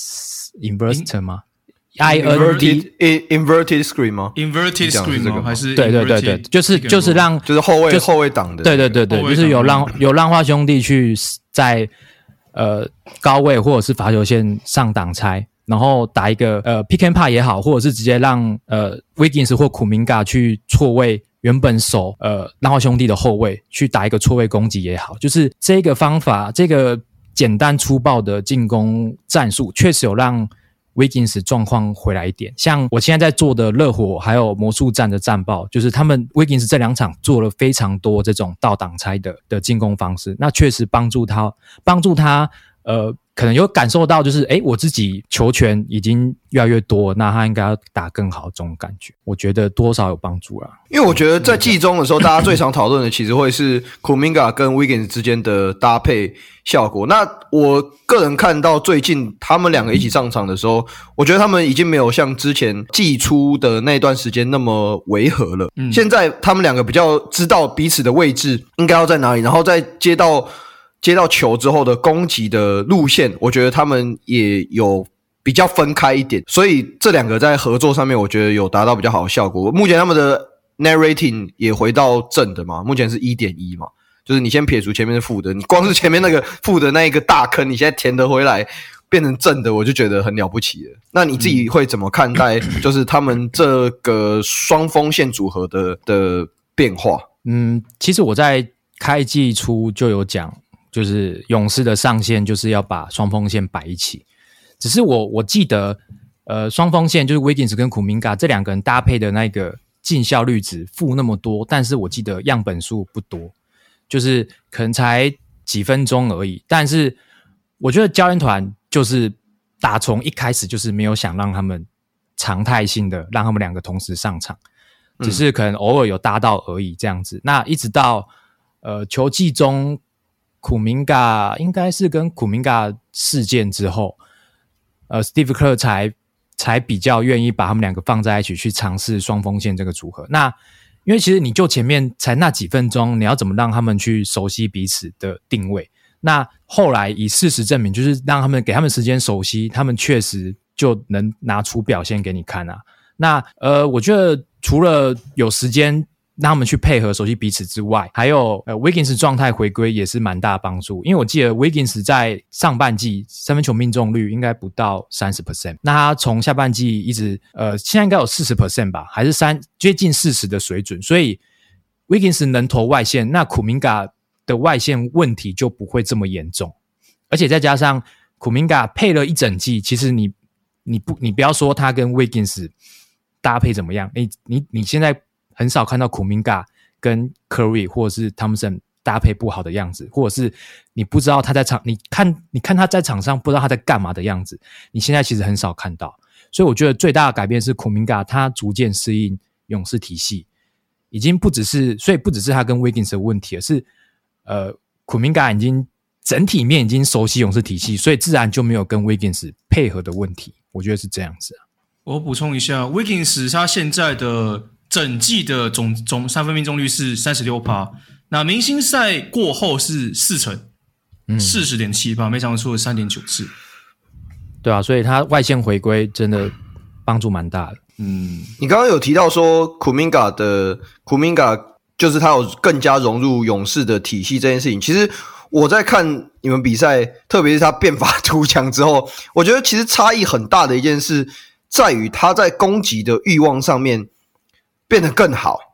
inverter 吗？I N V inverted screen 吗 ？Inverted screen 吗？还是对对对对，就是就是让就是后卫后卫挡的， 对对对对，就是有让有浪花兄弟去在呃高位或者是罚球线上挡拆，然后打一个呃 pick and pop 也好，或者是直接让呃 Wiggins 或库明加去错位原本守呃浪花兄弟的后卫去打一个错位攻击也好，就是这个方法，这个简单粗暴的进攻战术，确实有让Wiggins 状况回来一点，像我现在在做的热火还有魔术战的战报，就是他们 Wiggins 这两场做了非常多这种倒挡拆的的进攻方式，那确实帮助他帮助他呃可能有感受到就是诶我自己球权已经越来越多，那他应该要打更好这种感觉，我觉得多少有帮助啦。 因为我觉得在季中的时候大家最常讨论的其实会是库明加跟 Wiggins 之间的搭配效果，那我个人看到最近他们两个一起上场的时候，我觉得他们已经没有像之前季初的那段时间那么违和了、嗯、现在他们两个比较知道彼此的位置应该要在哪里，然后再接到接到球之后的攻击的路线，我觉得他们也有比较分开一点，所以这两个在合作上面我觉得有达到比较好的效果。目前他们的 net rating 也回到正的嘛，目前是 一点一 嘛，就是你先撇除前面的负的，你光是前面那个负的那一个大坑你现在填得回来变成正的，我就觉得很了不起了。那你自己会怎么看待就是他们这个双锋线组合的的变化？ 嗯，其实我在开季初就有讲，就是勇士的上限就是要把双锋线摆一起，只是我我记得呃，双锋线就是 Wiggins 跟库明加这两个人搭配的那个进效率值负那么多，但是我记得样本数不多，就是可能才几分钟而已，但是我觉得教练团就是打从一开始就是没有想让他们常态性的让他们两个同时上场，只是可能偶尔有搭到而已这样子、嗯、那一直到呃球季中库明加应该是跟库明加事件之后，呃 Steve Kerr 才才比较愿意把他们两个放在一起去尝试双锋线这个组合。那因为其实你就前面才那几分钟，你要怎么让他们去熟悉彼此的定位？那后来以事实证明，就是让他们给他们时间熟悉，他们确实就能拿出表现给你看啊。那呃，我觉得除了有时间让他们去配合熟悉彼此之外，还有呃 Wiggins 状态回归也是蛮大的帮助，因为我记得 Wiggins 在上半季三分球命中率应该不到 百分之三十， 那他从下半季一直呃现在应该有 百分之四十 吧，还是三接近四十的水准，所以 Wiggins 能投外线，那库明加的外线问题就不会这么严重，而且再加上库明加配了一整季，其实你你不你不要说他跟 Wiggins 搭配怎么样，你你你现在很少看到库明加跟 Curry 或者是 Thompson 搭配不好的样子，或者是你不知道他在场，你看你看他在场上不知道他在干嘛的样子，你现在其实很少看到。所以我觉得最大的改变是库明加他逐渐适应勇士体系，已经不只是，所以不只是他跟 Wiggins 的问题，而是呃库明加已经整体面已经熟悉勇士体系，所以自然就没有跟 Wiggins 配合的问题，我觉得是这样子啊。 我补充一下 Wiggins 他现在的整季的总总三分命中率是 百分之三十六， 那明星赛过后是四成 四十点七 没想出了 三点九次。 对啊，所以他外线回归真的帮助蛮大的。 嗯，你刚刚有提到说库明加的库明加就是他有更加融入勇士的体系这件事情，其实我在看你们比赛，特别是他变法图强之后，我觉得其实差异很大的一件事在于他在攻击的欲望上面变得更好，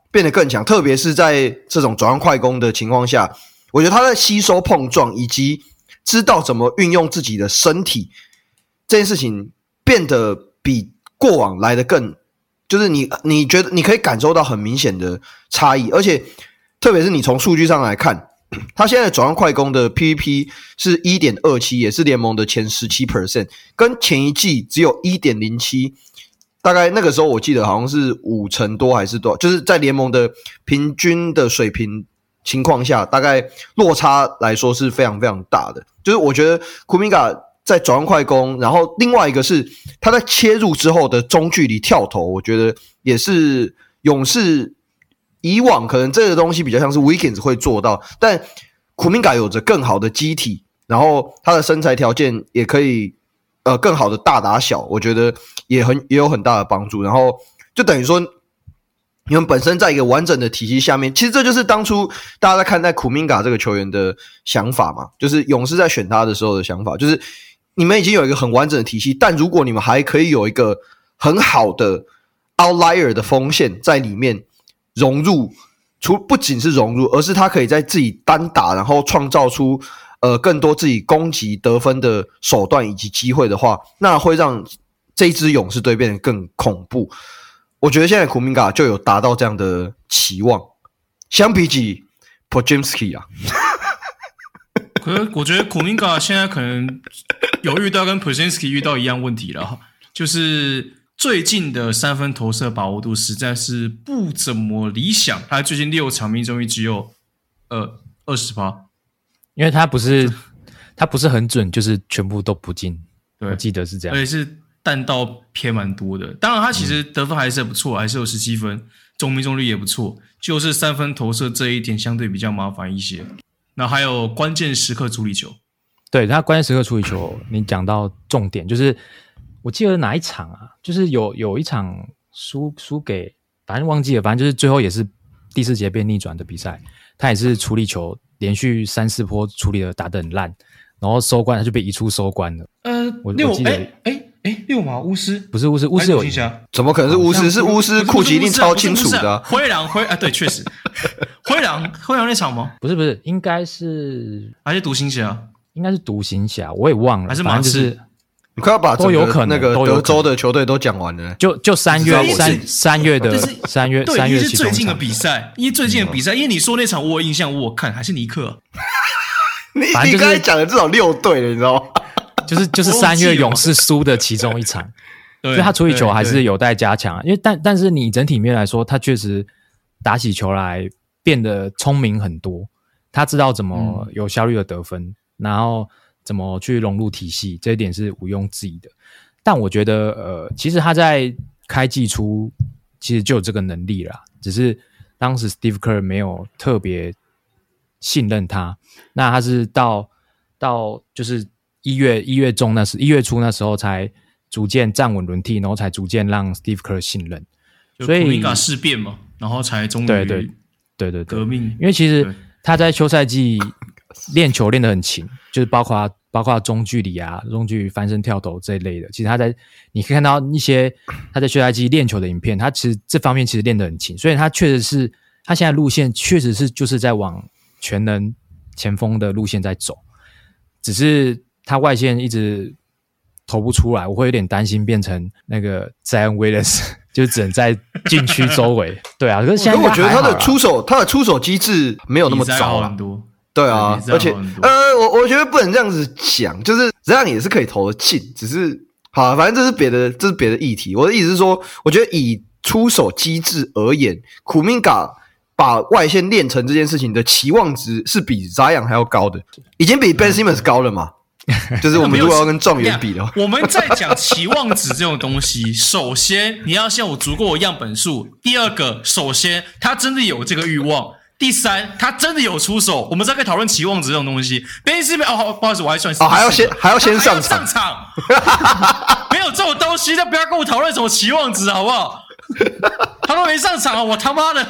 变得更强，特别是在这种转换快攻的情况下，我觉得他在吸收碰撞以及知道怎么运用自己的身体这件事情变得比过往来的更，就是你你觉得你可以感受到很明显的差异，而且特别是你从数据上来看，他现在转换快攻的 P V P 是 一点二七， 也是联盟的前 百分之十七， 跟前一季只有 一点零七， 大概那个时候我记得好像是五成多还是多少，就是在联盟的平均的水平情况下，大概落差来说是非常非常大的。就是我觉得库明加在转换快攻，然后另外一个是他在切入之后的中距离跳投，我觉得也是勇士以往可能这个东西比较像是 Wiggins 会做到，但库明加有着更好的机体，然后他的身材条件也可以呃更好的大打小，我觉得也很也有很大的帮助。然后就等于说你们本身在一个完整的体系下面，其实这就是当初大家在看待库明加这个球员的想法嘛，就是勇士在选他的时候的想法，就是你们已经有一个很完整的体系，但如果你们还可以有一个很好的 outlier 的锋线在里面融入，除不仅是融入，而是他可以在自己单打，然后创造出呃更多自己攻击得分的手段以及机会的话，那会让这一支勇士队变得更恐怖。我觉得现在库明加就有达到这样的期望，相比起 Podziemski 啊。 可是我觉得库明加现在可能有遇到跟 Podziemski 遇到一样问题了，就是最近的三分投射把握度实在是不怎么理想，他最近六场命中率只有呃 百分之二十， 因为他不是他不是很准，就是全部都不进， 对， 我记得是这样， 而且是弹道偏蛮多的。当然他其实得分还是不错，还是有十七分，总命中率也不错，就是三分投射这一点相对比较麻烦一些。那还有关键时刻处理球， 对，他关键时刻处理球你讲到重点，就是我记得哪一场啊，就是有有一场输输给反正忘记了，反正就是最后也是第四节变逆转的比赛，他也是处理球连续三四波处理的打得很烂，然后收官他就被移出收官了。 呃， 我六我记得哎哎哎六吗？巫师不是巫师，巫师有怎么可能是巫师？是巫师，库奇一定超清楚的、啊。 灰狼灰啊，对，确实，灰狼灰狼那场吗？ 不是不是，应该是还是独行侠？ 应该是独行侠，我也忘了， 还是马刺？ 就是你快要把都有可能那个德州的球队都讲完了， 就就三月三三月的三月三月是最近的比赛，因为最近的比赛，因为你说那场我有印象，我有看还是尼克、啊， 你、 就是、 你刚才讲的至少六队了，你知道吗？ 就是就是三月勇士输的其中一场，所以他处理球还是有待加强、啊。因为但但是你整体面来说，他确实打起球来变得聪明很多，他知道怎么有效率的得分，嗯、然后怎么去融入体系，这一点是毋庸置疑的。但我觉得，呃，其实他在开季初其实就有这个能力啦，只是当时 Steve Kerr 没有特别信任他，那他是到到就是一月一月中那时一月初那时候才逐渐站稳轮替，然后才逐渐让 Steve Kerr 信任，所以库明加事变嘛，然后才终于对对对对革命。 因为其实他在休赛季练球练得很勤，就是包括包括中距离啊、中距离翻身跳投这一类的。其实他在你可以看到一些他在休赛季练球的影片，他其实这方面其实练得很勤，所以他确实是他现在路线确实是就是在往全能前锋的路线在走，只是他外线一直投不出来，我会有点担心变成那个 Zion Williams， 就只能在禁区周围。对啊，可是现在我觉得他的出手，他的出手机制没有那么糟很多。 对啊，而且呃，我我觉得不能这样子讲，就是这样也是可以投得进，只是好，反正这是别的，这是别的议题。我的意思是说，我觉得以出手机制而言，库明加把外线练成这件事情的期望值是比 Zion 还要高的，已经比 Ben Simmons 高了嘛。就是我们如果要跟状元比的话， 我们在讲期望值这种东西，首先你要先有足够的样本数，第二个，首先他真的有这个欲望，第三，他真的有出手，我们再可以讨论期望值这种东西。Ben Simmons 哦，不好意思，我还算哦，还要先还要先上场， 上场，没有这种东西，那不要跟我讨论什么期望值好不好？他都没上场，我他妈的，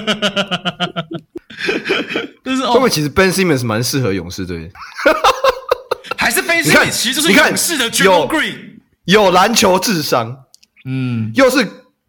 就是会不会其实 Ben Simmons 蛮适合勇士队？ 还是 Ben Simmons 其实就是勇士的 Draymond Green， 有篮球智商， 嗯， 又是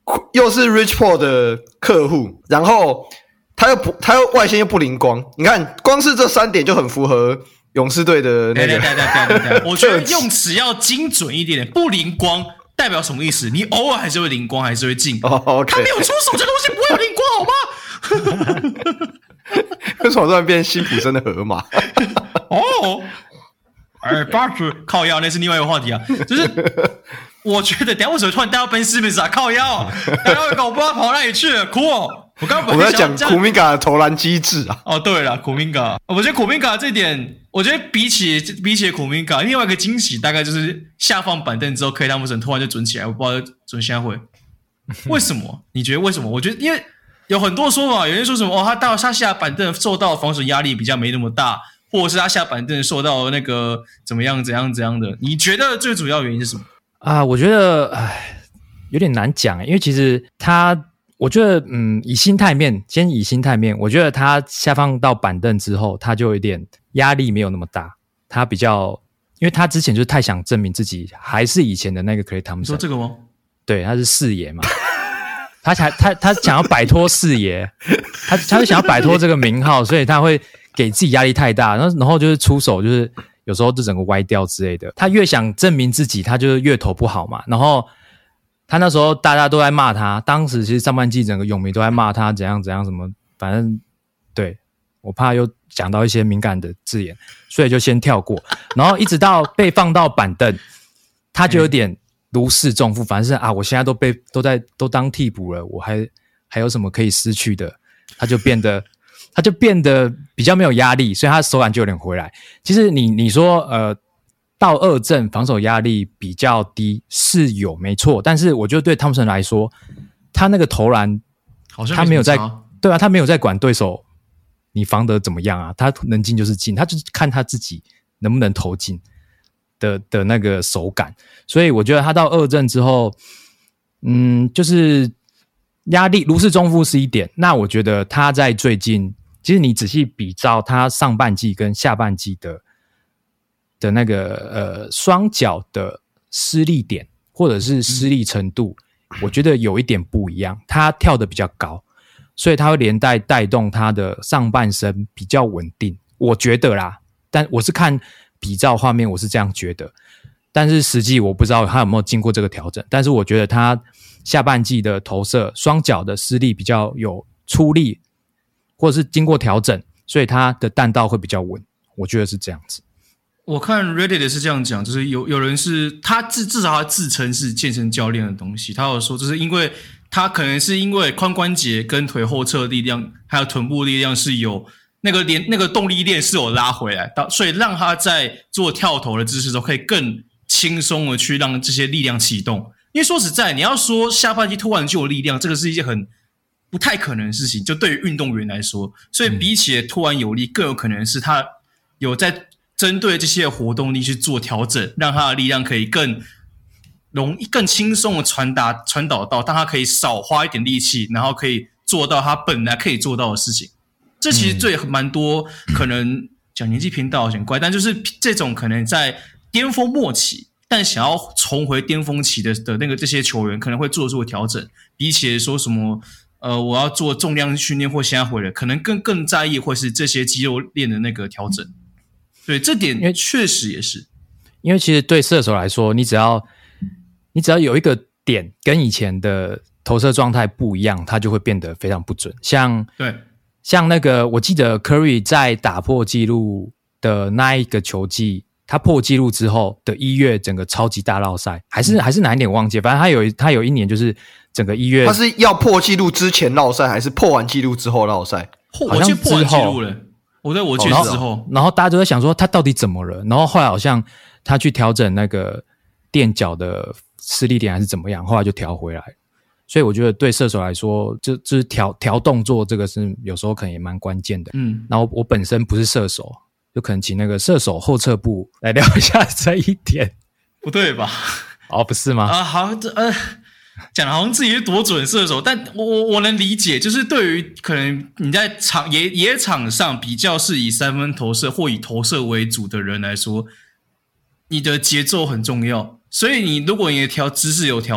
又是 Rich Paul 的客户，然后他又不他又外线又不灵光，你看光是这三点就很符合勇士队的那个。 对对对对对对，我觉得用词要精准一点点，不灵光代表什么意思？你偶尔还是会灵光，还是会进。 哦、okay 他没有出手，这东西不会有灵光，好吗？ 为什么突然变辛普森的河马？ 哦，哎，巴克靠腰那是另外一个话题啊，就是我觉得，等一下为什么突然带到 Ben Simmons 啊？靠腰，带到一个我不知道跑哪里去了，酷哦！我刚刚我们在讲库明嘎的投篮机制啊。 哦，对了，库明嘎，我觉得库明嘎这点，我觉得比起比起库明嘎，另外一个惊喜大概就是下放板凳之后，Klay Thompson突然就准起来，我不知道准现在会为什么？你觉得为什么？我觉得因为有很多说法，有人说什么哦，他到他下板凳受到防守压力比较没那么大，或者是他下板凳受到那个怎么样怎样怎样的？你觉得最主要原因是什么？ 啊，我觉得唉，有点难讲，因为其实他。我觉得，嗯，以心态面，先以心态面，我觉得他下放到板凳之后，他就有点压力没有那么大，他比较，因为他之前就是太想证明自己还是以前的那个 Klay Thompson。你说这个吗？对， 他是四爷嘛，他才他他想要摆脱四爷，他他就想要摆脱这个名号，所以他会给自己压力太大，然后然后就是出手就是有时候就整个歪掉之类的。他越想证明自己，他就是越投不好嘛，然后。他那时候大家都在骂他，当时其实上半季整个泳迷都在骂他怎样怎样什么，反正对我怕又讲到一些敏感的字眼，所以就先跳过。然后一直到被放到板凳，他就有点如释重负，反正是啊，我现在都被都在都当替补了，我还还有什么可以失去的？他就变得他就变得比较没有压力，所以他的手感就有点回来。其实你你说呃。到二阵防守压力比较低是有没错，但是我觉得对汤普森来说，他那个投篮好像他没有在对啊，他没有在管对手你防得怎么样啊，他能进就是进，他就是看他自己能不能投进的的那个手感，所以我觉得他到二阵之后，嗯，就是压力如释重负是一点。那我觉得他在最近，其实你仔细比照他上半季跟下半季的。的那个呃双脚的施力点或者是施力程度、嗯、我觉得有一点不一样，他跳得比较高，所以他会连带带动他的上半身比较稳定，我觉得啦，但我是看比照画面我是这样觉得，但是实际我不知道他有没有经过这个调整，但是我觉得他下半季的投射双脚的施力比较有出力或者是经过调整，所以他的弹道会比较稳，我觉得是这样子。 我看 Reddit 是这样讲，就是有有人是他至至少他自称是健身教练的东西，他有说就是因为他可能是因为髋关节跟腿后侧力量还有臀部力量是有那个连那个动力链是有拉回来，所以让他在做跳投的姿势的时候可以更轻松的去让这些力量启动。因为说实在，你要说下半季突然就有力量，这个是一件很不太可能的事情，就对于运动员来说，所以比起突然有力，更有可能是他有在针对这些活动力去做调整，让他的力量可以更容易、更轻松的传达、传导到，让他可以少花一点力气，然后可以做到他本来可以做到的事情。这其实最蛮多可能讲年纪偏大有点怪，但就是这种可能在巅峰末期，但想要重回巅峰期的的那个这些球员，可能会做出调整。比起说什么呃，我要做重量训练或现在回来，可能更更在意会是这些肌肉链的那个调整。对，这点确实也是， 因为其实对射手来说，你只要你只要有一个点跟以前的投射状态不一样，它就会变得非常不准。像对， 像那个我记得 Curry 在打破纪录的那一个球季，他破纪录之后的一月，整个超级大绕赛，还是、嗯、还是哪一年忘记，反正他有他有一年就是整个一月， 他是要破纪录之前绕赛，还是破完纪录之后绕赛？ 好像破完纪录了。我在我去之后、 哦然，然后大家都在想说他到底怎么了，然后后来好像他去调整那个垫脚的施力点还是怎么样，后来就调回来。所以我觉得对射手来说，就就是调调动作这个是有时候可能也蛮关键的。嗯，然后我本身不是射手，就可能请那个射手后撤步来聊一下这一点。 不对吧？ 哦，不是吗？ 啊，好，这呃。讲的好像自己是多准射手，但我我我能理解，就是对于可能你在场野野场上比较是以三分投射或以投射为主的人来说，你的节奏很重要，所以你如果你的调姿势有调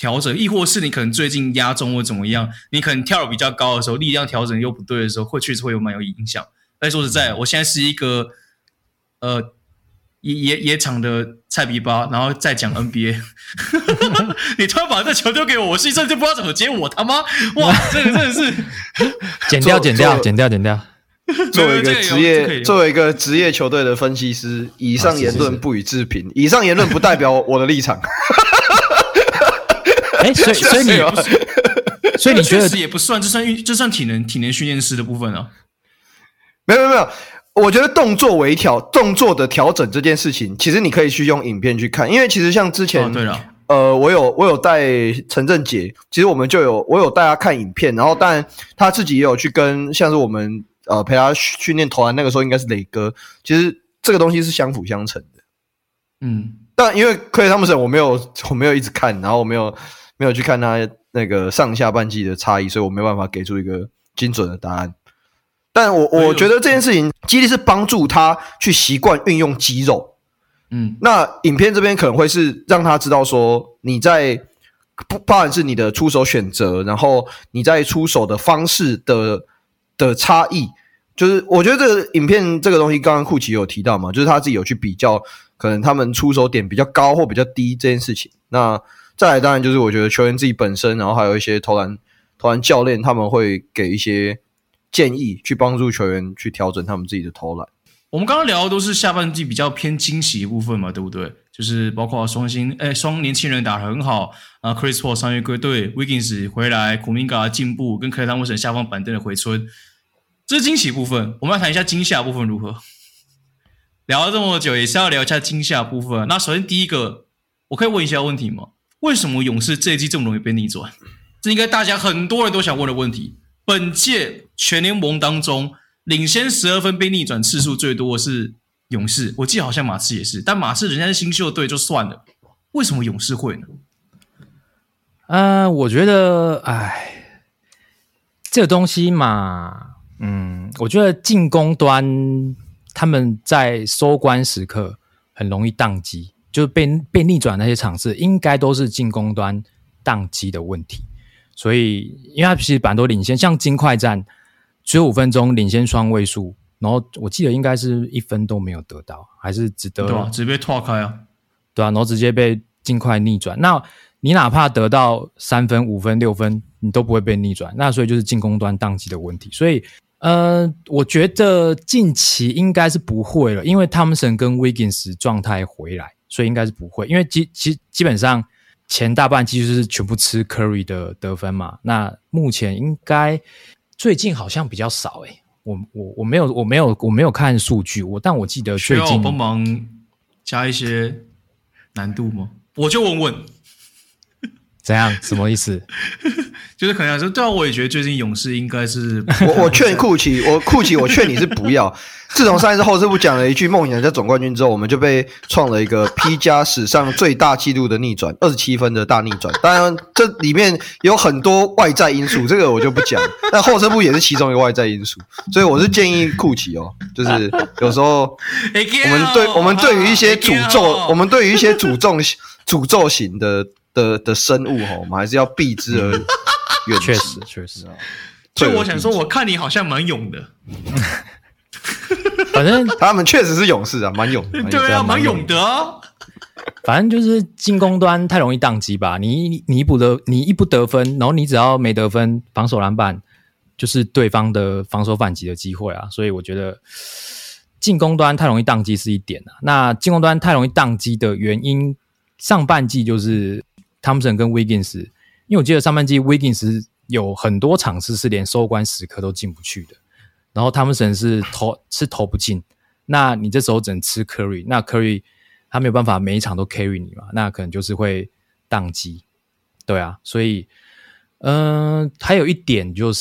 调整，亦或是你可能最近压重或怎么样，你可能跳得比较高的时候，力量调整又不对的时候，会确实会有蛮有影响。但说实在，我现在是一个呃野野野场的菜逼吧，然后再讲 N B A， 你突然把这球丢给我，我是真的不知道怎么接我他妈，哇，这个真的是剪掉剪掉剪掉剪掉。 作为一个职业，作为一个职业球队的分析师，以上言论不予置评。以上言论不代表我的立场。 哎、欸，所以所以你，所以你觉得也不算，这算这算体能体能训练师的部分啊？ 没有没有没有，我觉得动作微调、动作的调整这件事情，其实你可以去用影片去看，因为其实像之前， 哦、对了， 呃，我有我有带陈正杰，其实我们就有我有带他看影片，然后当然他自己也有去跟像是我们。呃，陪他训练投篮那个时候应该是磊哥，其实这个东西是相辅相成的。 嗯， 但因为克雷汤普森我没有我没有一直看，然后我没有没有去看他那个上下半季的差异，所以我没办法给出一个精准的答案。但我我觉得这件事情激励是帮助他去习惯运用肌肉。 嗯， 那影片这边可能会是让他知道说你在不包含是你的出手选择，然后你在出手的方式的。的差异，就是我觉得这个影片这个东西，刚刚库奇有提到嘛，就是他自己有去比较，可能他们出手点比较高或比较低这件事情。那再来，当然就是我觉得球员自己本身，然后还有一些投篮投篮教练，他们会给一些建议，去帮助球员去调整他们自己的投篮。 我们刚刚聊的都是下半季比较偏惊喜的部分嘛，对不对？就是包括双星，哎，双年轻人打得很好啊 ，Chris Paul 伤愈归队 ，Wiggins 回来，库明加的进步，跟克莱汤普森下方板凳的回春，这是惊喜部分。我们来谈一下惊吓部分如何？聊了这么久，也是要聊一下惊吓部分。那首先第一个，我可以问一下问题吗？为什么勇士这一季这么容易被逆转？这应该大家很多人都想问的问题。本届全联盟当中，领先十二分被逆转次数最多的是勇士，我记得好像马刺也是，但马刺人家是新秀队就算了，为什么勇士会呢？ 呃，我觉得，哎，这个东西嘛，嗯，我觉得进攻端他们在收官时刻很容易宕机，就是被被逆转那些场次，应该都是进攻端宕机的问题。所以，因为他其实本来都领先，像金块战十五分钟领先双位数。然后我记得应该是一分都没有得到，还是只得对啊，直接被拓开啊， 对啊，然后直接被尽快逆转。那你哪怕得到三分、五分、六分，你都不会被逆转。那所以就是进攻端宕机的问题。所以呃，我觉得近期应该是不会了，因为汤普森跟 Wiggins 状态回来，所以应该是不会。因为基基基本上前大半季就是全部吃 Curry 的得分嘛。那目前应该最近好像比较少诶、欸。我我我没有我没有我没有看数据，我但我记得最近需要我帮忙加一些难度吗？我就问问， 怎样？什么意思？ 就是可能想说，对啊，我也觉得最近勇士应该是我我劝库奇，我库奇，我劝你是不要。自从上一次后事部讲了一句梦想家总冠军之后，我们就被创了一个 P 加史上最大纪录的逆转，二十七分的大逆转。当然，这里面有很多外在因素，这个我就不讲。但后事部也是其中一个外在因素，所以我是建议库奇哦，就是有时候我们对我们对于一些诅咒，我们对于一些诅咒诅咒型的的的生物哈，我们还是要避之而远之。 确实，确实。 所以我想说，我看你好像蛮勇的。 反正他们确实是勇士啊，蛮勇的。 对啊，蛮勇的啊。 反正就是进攻端太容易宕机吧，你你你不得你一不得分，然后你只要没得分，防守篮板就是对方的防守反击的机会啊。所以我觉得进攻端太容易宕机是一点啊。那进攻端太容易宕机的原因，上半季就是汤普森跟 Wiggins， 因为我记得上半季 Wiggins 有很多场次是连收官时刻都进不去的。然后汤普森是投是投不进，那你这时候只能吃 Curry， 那 Curry 他没有办法每一场都 carry 你嘛，那可能就是会宕机，对啊，所以嗯、呃，还有一点就是，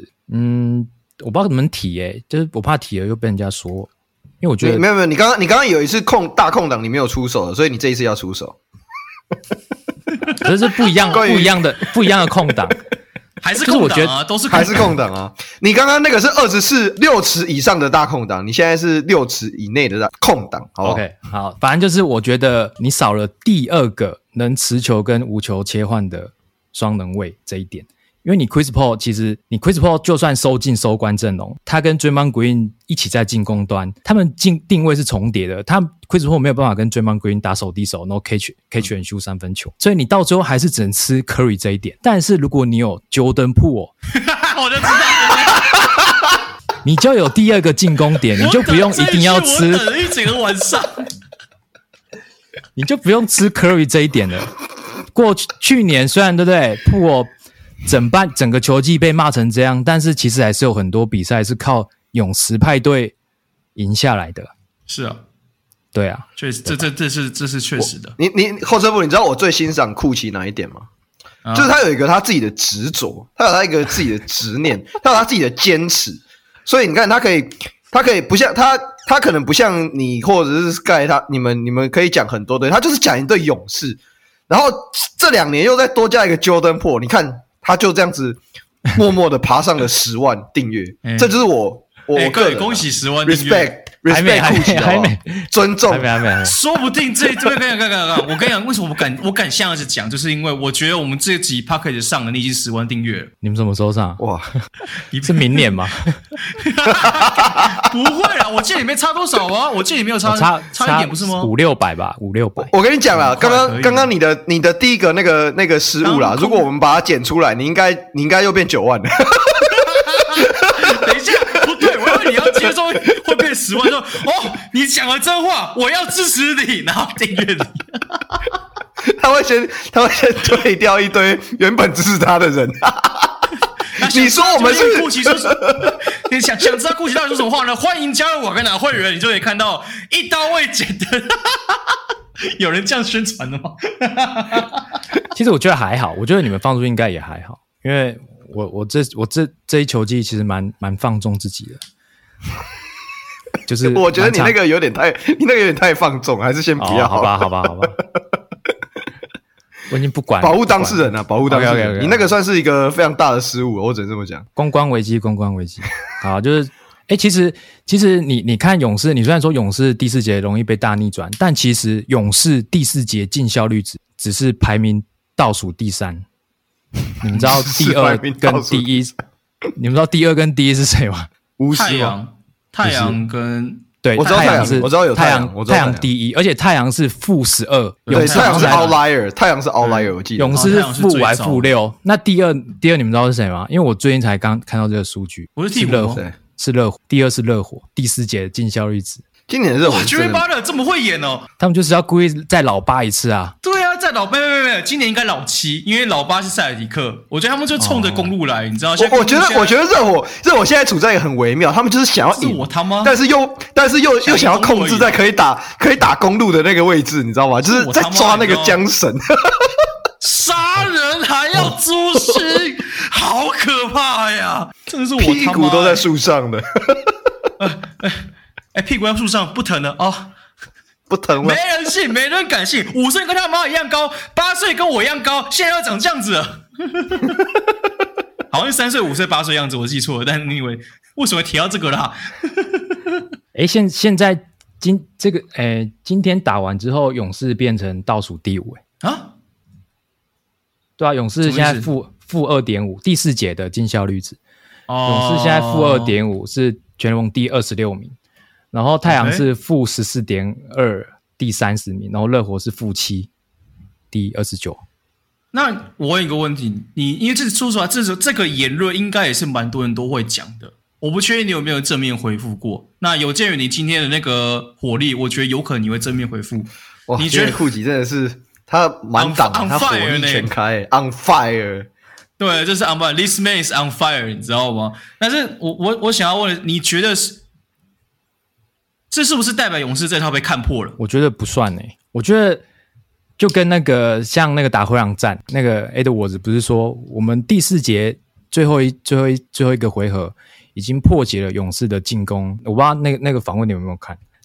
嗯，我不知道怎么提诶、欸，就是我怕提了又被人家说，因为我觉得没有没有，你刚刚你刚刚有一次空大空档你没有出手了，所以你这一次要出手， 这是不一样不一样的不一样的空档。 还是空档啊，都是还是空档啊。你刚刚那个是二十四六尺以上的大空档，你现在是六尺以内的大空档，好不好 ？OK， 好，反正就是我觉得你少了第二个能持球跟无球切换的双能卫这一点。因为你 Chris Paul 其实你 Chris Paul 就算收进收官阵容，他跟 Draymond Green 一起在进攻端，他们进定位是重叠的。他 Chris Paul 没有办法跟 Draymond Green 打手递手，然后 catch catch and shoot 三分球，所以你到最后还是只能吃 Curry 这一点。但是如果你有 Jordan Poole， 我就知道， 你就有第二个进攻点，你就不用一定要吃， 我等了一整个晚上， 你就不用吃 Curry 这一点了。过去去年虽然对不对 Poole整班整个球季被骂成这样，但是其实还是有很多比赛是靠勇士派对赢下来的。 是啊， 对啊， 确实，这这这是这是确实的。 你你后车部，你知道我最欣赏库奇哪一点吗？啊、就是他有一个他自己的执着，他有他一个自己的执念，他有他自己的坚持。所以你看，他可以，他可以不像他，他可能不像你或者是 Sky 他你们你们可以讲很多的，他就是讲一对勇士。然后这两年又再多加一个 Jordan Poole， 你看。他就这样子默默的爬上了十万订阅，欸、这就是我我欸、 个人、啊、 恭喜十万订阅 ，respect respect 库奇好不好？尊重， 还没还没还没说不定这这边跟跟跟我跟你讲，为什么我敢我敢这样子讲，就是因为我觉得我们这集 Podcast 上了，你已经十万订阅了。 你们什么时候上？ 哇， 是明年吗？ 不会啦，我记得里面差多少啊？我记得里面有差差差一点不是吗？ 五六百吧，五六百。 我跟你讲啦，刚刚刚刚你的你的第一个那个那个失误啦，如果我们把它剪出来，你应该你应该又变九万了。 等一下，不对，我以为你要接受会变十万，说哦，你讲了真话，我要支持你，然后订阅你。 他会先他会先退掉一堆原本支持他的人。你说我们是顾奇说，你想想知道顾奇到底说什么话呢？欢迎加入瓦干达会员，你就可以看到一刀未剪的。有人这样宣传的吗？ 其实我觉得还好，我觉得你们放出应该也还好，因为我我这我这这一球季其实蛮蛮放纵自己的，就是我觉得你那个有点太，你那个有点太放纵，还是先不要、 哦、好吧，好吧，好吧。我已经不管了， 保护当事人啊，保护当事人。Okay, okay, okay, okay. 你那个算是一个非常大的失误，我只能这么讲。 公关危机，公关危机。好，就是，哎，其实其实你你看勇士，你虽然说勇士第四节容易被大逆转，但其实勇士第四节进效率只只是排名倒数第三。你们知道第二跟第一？你们知道第二跟第一是谁吗？ 太阳，太阳跟。 对， 我知道太阳是，我知道有太阳， 太阳第一，而且太阳是负十二， 对，太阳是 outlier， 太阳是 outlier， 我记得。 勇士是负五还负六，那第二第二你们知道是谁吗？因为我最近才刚看到这个数据， 我是热火，是热火，第二是热火，第四节的进效率值。 今年的热火 ，Jimmy Butler 这么会演哦， 他们就是要故意再老八一次啊。 对啊，再老没没没没，今年应该老七，因为老八是塞尔提克，我觉得他们就冲着公路来，哦、你知道？ 我我觉得我觉得热火热火现在处在一个很微妙，他们就是想要赢， 我他妈， 但是又但是又又想要控制在可以打可以打公路的那个位置，你知道吗？就是在抓那个缰绳。 杀人还要诛心，好可怕呀！真的是我他妈屁股都在树上的。 哎，屁股在树上不疼了哦， 不疼了， 没人信，没人敢信。五岁跟他妈一样高，八岁跟我一样高，现在要长这样子了。好像三岁、五岁、八岁样子，我记错了。但是你以为为什么提到这个啦？ 哎，现现在今这个哎，今天打完之后，勇士变成倒数第五哎啊，对啊，勇士现在负负二点五，第四节的进效率值，哦、勇士现在负二点五，是全联盟第二十六名。然后太阳是负十四点二，第三十名，然后热火是负七，第二十九。 那我问一个问题，你因为这说实话，这这个言论应该也是蛮多人都会讲的，我不确定你有没有正面回复过。那有鉴于你今天的那个火力，我觉得有可能你会正面回复。 哇， 你觉得库吉真的是他满档，他火力全开 ，on fire。 对，这是 on fire，this man is on fire， 你知道吗？但是我我我想要问的，你觉得是？这是不是代表勇士这套被看破了？ 我觉得不算诶、欸，我觉得就跟那个像那个打灰狼战，那个 Edwards 不是说我们第四节最后一最后一最后一个回合已经破解了勇士的进攻，我不知道那个那个访问你有没有看，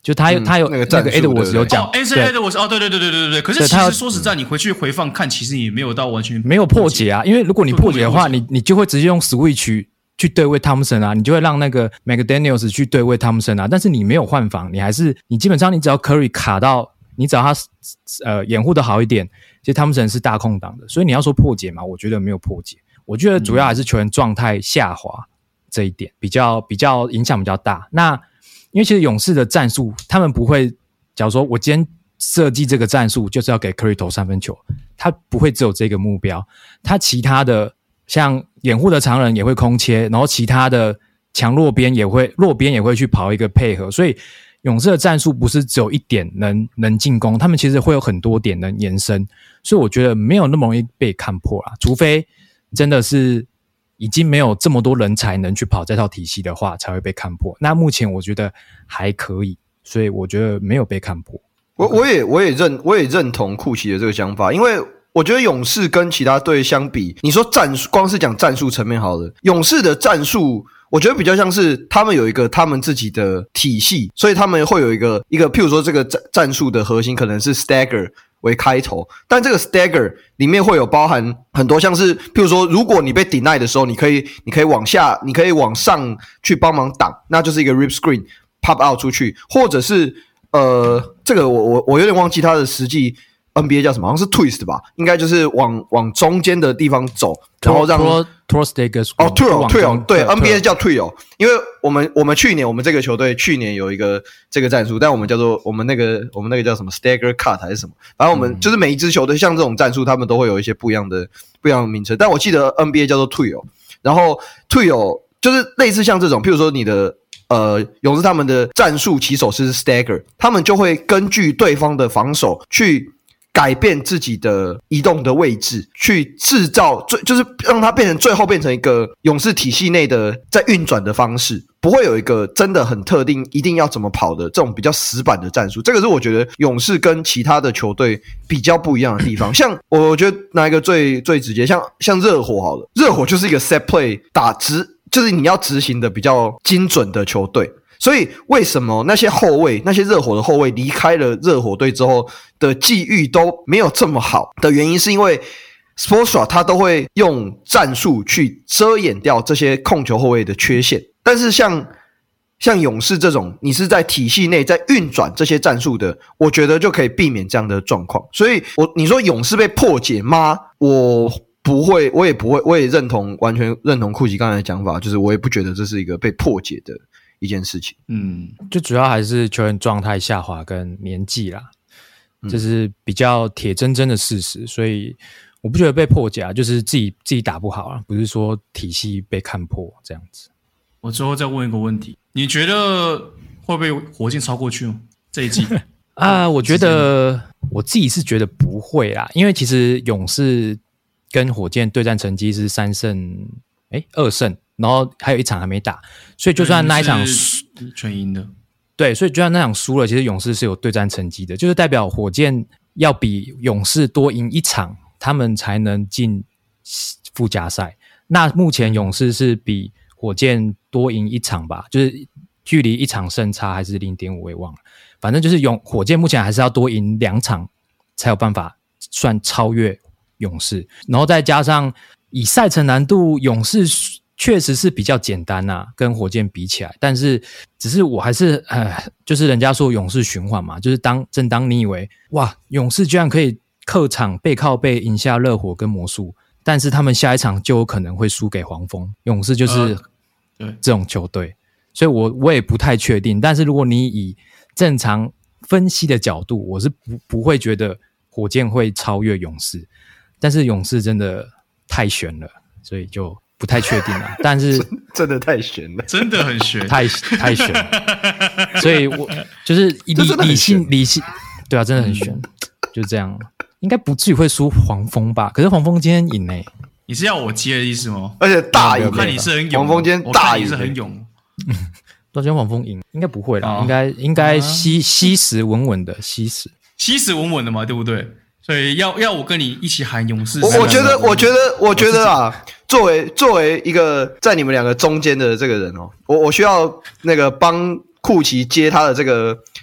就他有、嗯、他有那个 Edwards 有讲 ，Anthony Edwards 哦，对对对对对对对。可是其实说实在，你回去回放看，其实也没有到完全没有破解啊。因为如果你破解的话，你你就会直接用 Switch 去对位 Thompson 啊，你就会让那个 McDaniels 去对位 Thompson 啊。但是你没有换防，你还是你基本上你只要 Curry 卡到，你只要他呃掩护的好一点，其实 Thompson 是大空档的。所以你要说破解嘛，我觉得没有破解。我觉得主要还是球员状态下滑这一点比较比较影响比较大。那因为其实勇士的战术，他们不会，假如说我今天设计这个战术就是要给 Curry 投三分球，他不会只有这个目标，他其他的像掩护的常人也会空切，然后其他的强弱边也会弱边也会去跑一个配合，所以勇士的战术不是只有一点能能进攻，他们其实会有很多点能延伸，所以我觉得没有那么容易被看破啦，除非真的是已经没有这么多人才能去跑这套体系的话才会被看破。那目前我觉得还可以，所以我觉得没有被看破。 我我也我也认我也认同库奇的这个想法，因为我觉得勇士跟其他队相比，你说战术，光是讲战术层面好了，勇士的战术我觉得比较像是他们有一个他们自己的体系，所以他们会有一个一个譬如说这个战战术的核心可能是 stagger 为开头，但这个 stagger 里面会有包含很多像是譬如说如果你被 deny 的时候，你可以你可以往下你可以往上去帮忙挡，那就是一个 rip screen pop out 出去，或者是呃这个我我我有点忘记它的实际 N B A 叫什么，好像是 twist 吧，应该就是往往中间的地方走，然后让 twirl stagger 哦 twirl twirl 对 N B A 叫 twirl， 因为我们我们去年我们这个球队去年有一个这个战术，但我们叫做我们那个我们那个叫什么 stagger cut 还是什么，反正我们、嗯、就是每一支球队像这种战术，他们都会有一些不一样的不一样的名称，但我记得 N B A 叫做 twirl， 然后 twirl 就是类似像这种，譬如说你的。呃，勇士他们的战术起手是 stagger， 他们就会根据对方的防守去改变自己的移动的位置，去制造最就是让它变成最后变成一个勇士体系内的在运转的方式，不会有一个真的很特定一定要怎么跑的这种比较死板的战术。这个是我觉得勇士跟其他的球队比较不一样的地方。像我觉得拿一个最最直接，像像热火好了，热火就是一个 set play 打直。就是你要执行的比较精准的球队，所以为什么那些后卫那些热火的后卫离开了热火队之后的际遇都没有这么好的原因，是因为 Spoelstra 他都会用战术去遮掩掉这些控球后卫的缺陷，但是像像勇士这种你是在体系内在运转这些战术的，我觉得就可以避免这样的状况。所以我你说勇士被破解吗？我不会，我也不会，我也认同，完全认同库奇刚才的讲法，就是我也不觉得这是一个被破解的一件事情。 嗯，就主要还是球员状态下滑跟年纪啦，这是比较铁铮铮的事实，所以我不觉得被破解啊，就是自己自己打不好啊，不是说体系被看破这样子。 我最后再问一个问题，你觉得会不会火箭超过去吗？这一季啊，我觉得我自己是觉得不会啦，因为其实勇士跟火箭对战成绩是三胜，哎，二胜，然后还有一场还没打，所以就算那一场全赢的， 对，所以就算那场输了，其实勇士是有对战成绩的，就是代表火箭要比勇士多赢一场，他们才能进附加赛。那目前勇士是比火箭多赢一场吧，就是距离一场胜差还是 零点五， 我也忘了，反正就是勇火箭目前还是要多赢两场才有办法算超越勇士，然后再加上以赛程难度，勇士确实是比较简单啊，跟火箭比起来，但是只是我还是呃，就是人家说勇士循环嘛，就是当正当你以为哇，勇士居然可以客场背靠背赢下热火跟魔术，但是他们下一场就有可能会输给黄蜂，勇士就是这种球队，呃、所以我我也不太确定，但是如果你以正常分析的角度，我是不不会觉得火箭会超越勇士。但是勇士真的太悬了，所以就不太确定了。但是真的太悬了， 真的很悬， 太太悬了。所以我就是理理性理性，对啊，真的很悬，嗯、就这样。应该不至于会输黄蜂吧？可是黄蜂今天赢诶、欸， 你是要我接的意思吗？ 而且大赢， 我看你是很勇， 黄蜂今天大赢是很勇。 到今天黄蜂赢，应该不会啦，哦、应该应该吸吸食稳稳的吸食， 吸食稳稳的嘛，对不对？所以要要我跟你一起喊勇士， 我我觉得我觉得我觉得啊，作为作为一个在你们两个中间的这个人哦，我我需要那个帮库奇接他的这个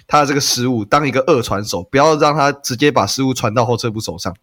他的这个失误当一个二传手，不要让他直接把失误传到后撤步手上。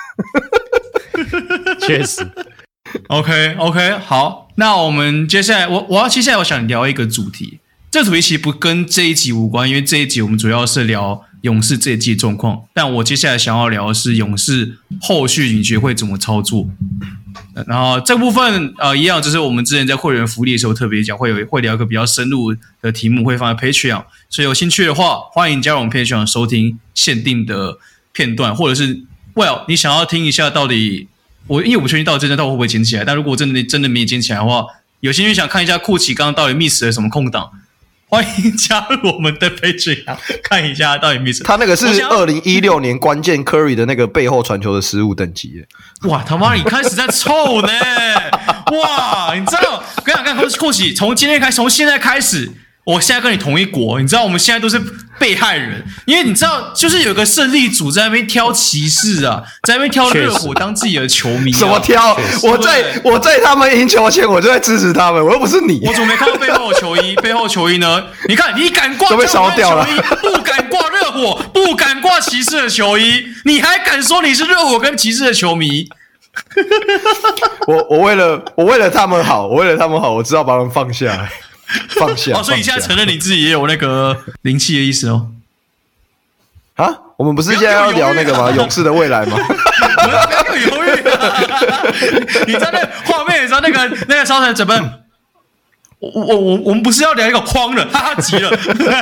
确实。 OK OK， 好，那我们接下来我我要接下来我想聊一个主题，这个主题其实不跟这一集无关，因为这一集我们主要是聊勇士这一季的状况，但我接下来想要聊的是勇士后续你觉得会怎么操作。然后这部分呃一样，就是我们之前在会员福利的时候特别讲，会有会聊一个比较深入的题目，会放在 Patreon， 所以有兴趣的话，欢迎加入我们 Patreon 收听限定的片段，或者是 Well 你想要听一下到底我因为我不确定到底这段到底会不会捡起来，但如果真的真的没捡起来的话，有兴趣想看一下库奇刚刚到底 miss 了什么空档，欢迎加入我们的 Patreon 看一下到底 miss。 他那个是二零一六年关键 Curry 的那个背后传球的失误等级耶。 哇他妈你开始在臭呢！哇，你知道我跟你讲，看库奇从今天开始，从现在开始。我现在跟你同一国，你知道我们现在都是被害人，因为你知道，就是有个胜利组在那边挑骑士啊，在那边挑热火当自己的球迷、啊。 什么挑？我在我在他们赢球前，我就在支持他们，我又不是你。 我怎么没看到背后的球衣？背后球衣呢？你看，你敢挂都被烧掉了， 不敢挂热火，不敢挂骑士的球衣，你还敢说你是热火跟骑士的球迷？ 我我为了我为了他们好，我为了他们好，我知道把他们放下来。放下哦，所以你现在承认你自己也有那个灵气的意思哦？ 啊，我们不是现在要聊那个吗？勇士的未来吗？ 不要犹豫啊！你在那画面，你知道那个那个超人怎么？我我我我们不是要聊一个框了，哈哈急了。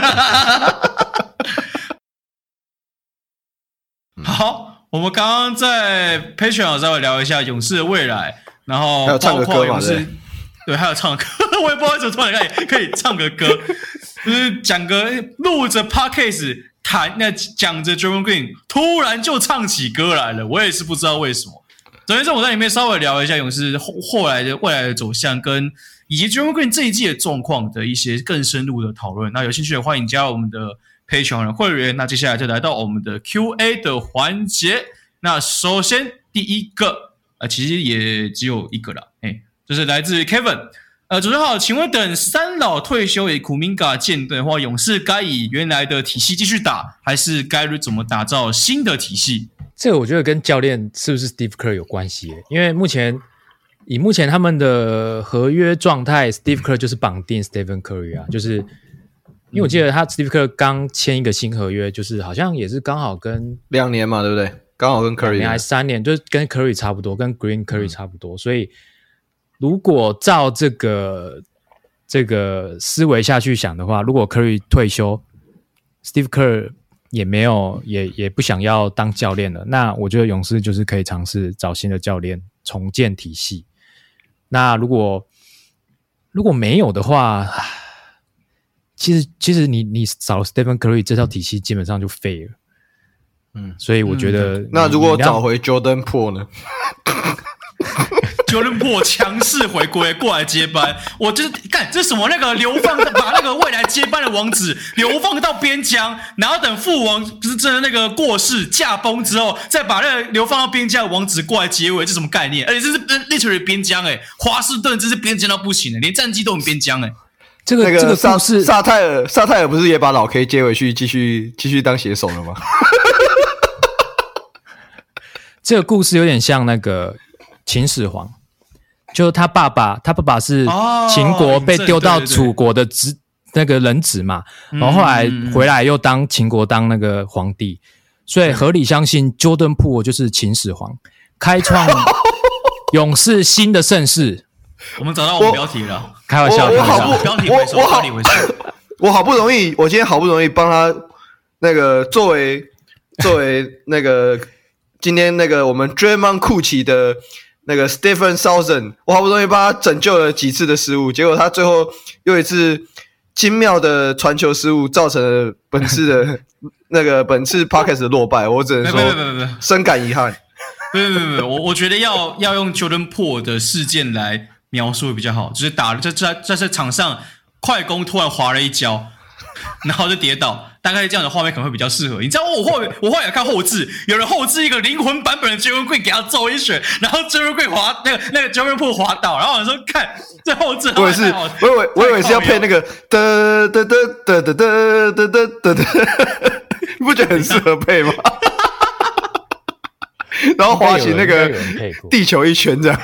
好，我们刚刚在 Patreon 稍微聊一下勇士的未来，然后包括勇士。对，还有唱歌，我也不知道为什么突然可以可以唱个歌，就是讲个录着 podcast 弹那讲着 Draymond Green， 突然就唱起歌来了，我也是不知道为什么。等于是我在里面稍微聊一下勇士后后来的未来的走向，跟以及 Draymond Green 这一季的状况的一些更深入的讨论。那有兴趣的欢迎加入我们的 Patreon 的会员。那接下来就来到我们的 Q A 的环节。那首先第一个，呃，其实也只有一个啦，哎。就是来自 Kevin， 呃，主持人好，请问等三老退休以库明嘎建队的话，勇士该以原来的体系继续打，还是该怎么打造新的体系？ 这个我觉得跟教练是不是 Steve Kerr 有关系耶，因为目前以目前他们的合约状态 ，Steve Kerr 就是绑定 Stephen Curry 啊，就是因为我记得他 Steve Kerr 刚签一个新合约，就是好像也是刚好跟两年嘛，对不对？刚好跟 Curry 两年还三年，就是跟 Curry 差不多，跟 Green Curry 差不多，嗯、所以。如果照这个这个思维下去想的话，如果 Curry 退休 ，Steve Kerr 也没有也也不想要当教练了，那我觉得勇士就是可以尝试找新的教练重建体系。那如果如果没有的话，其实其实你你找 Stephen Curry 这套体系基本上就废了。嗯，所以我觉得、嗯、 那如果找回 Jordan Poole 呢 ？Jordan Poole 强势回归过来接班，我就是干这是什么那个流放，把那个未来接班的王子流放到边疆，然后等父王不是真的那个过世驾崩之后，再把那个流放到边疆的王子过来接位，这是什么概念？而且这是 literally 边疆哎、欸，华盛顿这是边疆到不行了、欸，连战绩都很边疆哎、欸。 这个、那个、这个故事， 萨泰尔萨泰尔不是也把老 K 接回去，继续继续当写手了吗？ 这个故事有点像那个秦始皇。就他爸爸，他爸爸是秦国被丢到楚国的子、哦、那个人质嘛，然后后来回来又当秦国当那个皇帝，所以合理相信 Jordan Poole 就是秦始皇，开创勇士新的盛世。 我们找到我们标题了， 开玩笑， 我我好不标题回收，标题回收。 我好不容易，我今天好不容易帮他那个作为作为那个今天那个我们 Draymond 库奇的。那个 Stephen Southern， 我好不容易帮他拯救了几次的失误，结果他最后又一次精妙的传球失误，造成了本次的那个本次 Podcast 的落败，我只能说深感遗憾。 不不不不，我我觉得要要用 Jordan Poole 的事件来描述比较好，就是打在在在这场上快攻突然滑了一跤， 然后就跌倒，大概这样的画面可能会比较适合。你知道我后我后来有看后置，有人后置一个灵魂版本的 Jalen Green 给他揍一拳，然后 Jalen Green 滑那个那个 Jalen Poole 滑倒，然后我说看这后置， 我也是，我以为我以为是要配那个的的的的的的的的的，你不觉得很适合配吗？然后滑行那个地球一圈这样。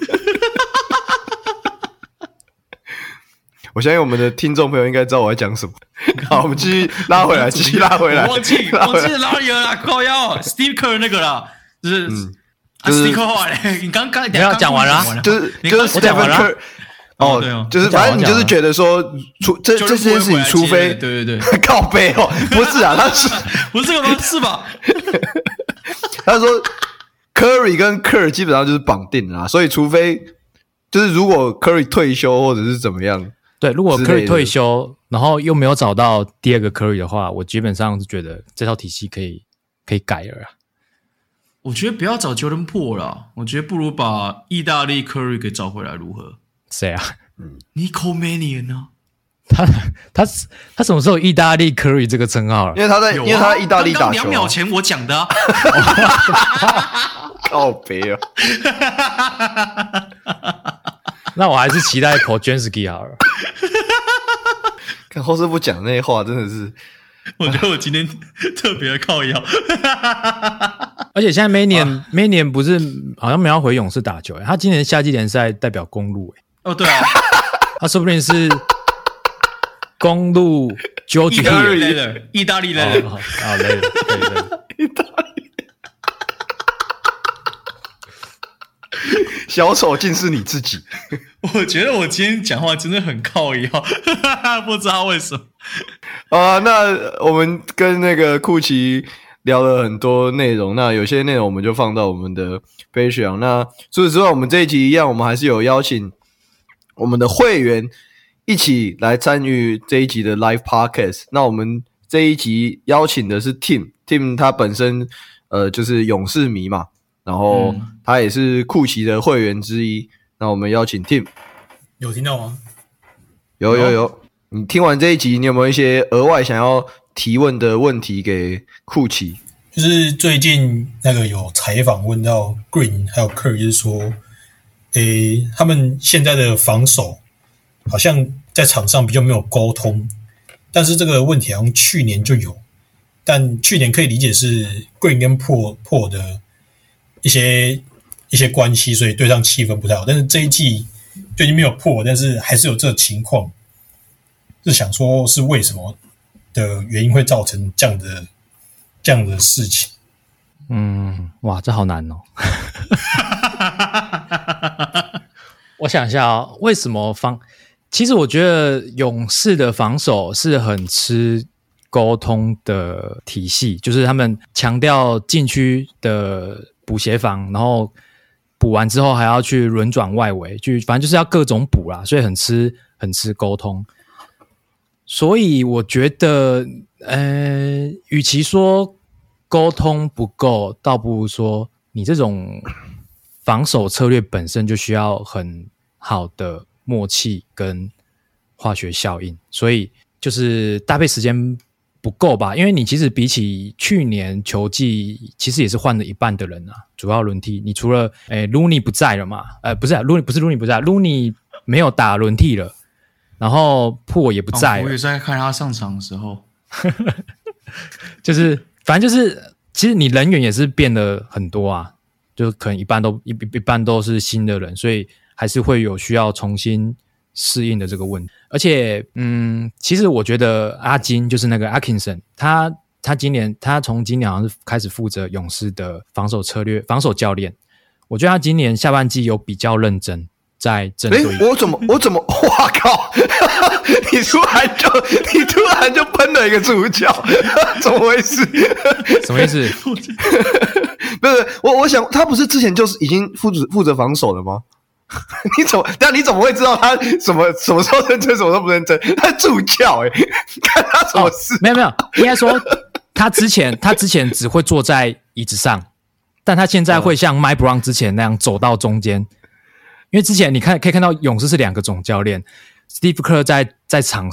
我相信我们的听众朋友应该知道我在讲什么。好，我们继续拉回来，继续拉回来。 我忘记，忘记哪里了啦，靠腰 ，Steve Kerr 那个啦，就是，嗯，就是 Steve Kerr 后来，你刚刚你要讲完了， 就是就是 Stephen Kerr。哦，对哦，就是反正你就是觉得说，除这这件事情，除非对对对， 靠背哦，不是啊，他是不是这个吗？是吧？ 他说 Curry 跟 Kerr 基本上就是绑定啦，所以除非就是如果 Curry 退休或者是怎么样。 对，如果 Curry 退休，然后又没有找到第二个 Curry 的话，我基本上是觉得这套体系可以可以改了。 我觉得不要找 Jordan Poole 啦，我觉得不如把意大利 Curry 给找回来，如何？ 谁啊？ 嗯 Nico Mannion 呢？ 他他他什么时候有意大利 Curry 这个称号了？ 因为他在，啊、因为他在意大利打球、啊。 刚刚两秒前我讲的、啊。 靠北啊！ 那我还是期待 Podziemski 好了。 看后师傅讲那些话，真的是， 我觉得我今天特别的靠腰。 而且现在 Mannion Mannion 不是好像没有回勇士打球、欸，他今年夏季联赛代表公路、欸， 哦，对啊， 他说不定是公路 George 意大利来的，意大利来的， 好来的，可以的， 意大利。小丑竟是你自己。 我觉得我今天讲话真的很靠腰，不知道为什么。 啊，那我们跟那个库奇聊了很多内容，那有些内容我们就放到我们的 Patreon。那除此之外，我们这一集一样，我们还是有邀请我们的会员一起来参与这一集的 Live Podcast。那我们这一集邀请的是 Tim，Tim 他本身呃就是勇士迷嘛。然后他也是库奇的会员之一，那我们邀请 Tim， 有听到吗？ 有有有，你听完这一集，你有没有一些额外想要提问的问题给库奇？ 就是最近那个有采访问到 Green 还有 Kerr， 就是说，诶，他们现在的防守好像在场上比较没有沟通，但是这个问题好像去年就有，但去年可以理解是 Green 跟 Poole Poole 的一些一些关系，所以对上气氛不太好。但是这一季就已经没有破，但是还是有这个情况，是想说是为什么的原因会造成这样的这样的事情。 嗯，哇，这好难哦。我想一下哦，为什么防？其实我觉得勇士的防守是很吃沟通的体系，就是他们强调禁区的补协防，然后补完之后还要去轮转外围，去反正就是要各种补啦，所以很吃很吃沟通。所以我觉得，呃，与其说沟通不够，倒不如说你这种防守策略本身就需要很好的默契跟化学效应，所以就是搭配时间不够吧，因为你其实比起去年球季，其实也是换了一半的人啊，主要轮替。你除了诶 Looney 不在了嘛，呃，不是、啊、Looney 不是 Looney 不在 ，Looney 没有打轮替了，然后Poole也不在了、 哦。我也是在看他上场的时候， 就是反正就是，其实你人员也是变得很多啊，就可能一半都一一半都是新的人，所以还是会有需要重新适应的这个问题。而且，嗯，其实我觉得阿金就是那个 Atkinson， 他他今年他从今年好像是开始负责勇士的防守策略、防守教练。我觉得他今年下半季有比较认真在针对。 诶，我怎么我怎么哇靠！你突然就你突然就喷了一个主角，怎么回事？ 什么意思？ 不是我我想他不是之前就是已经负责负责防守了吗？你怎么？但你怎么会知道他什么什么时候认真，什么时候不认真？他是助教哎、欸，看他什么事、哦？ 没有没有，应该说他之前他之前只会坐在椅子上，但他现在会像 Mike Brown 之前那样走到中间。因为之前你看可以看到勇士是两个总教练 ，Steve Kerr 在在场上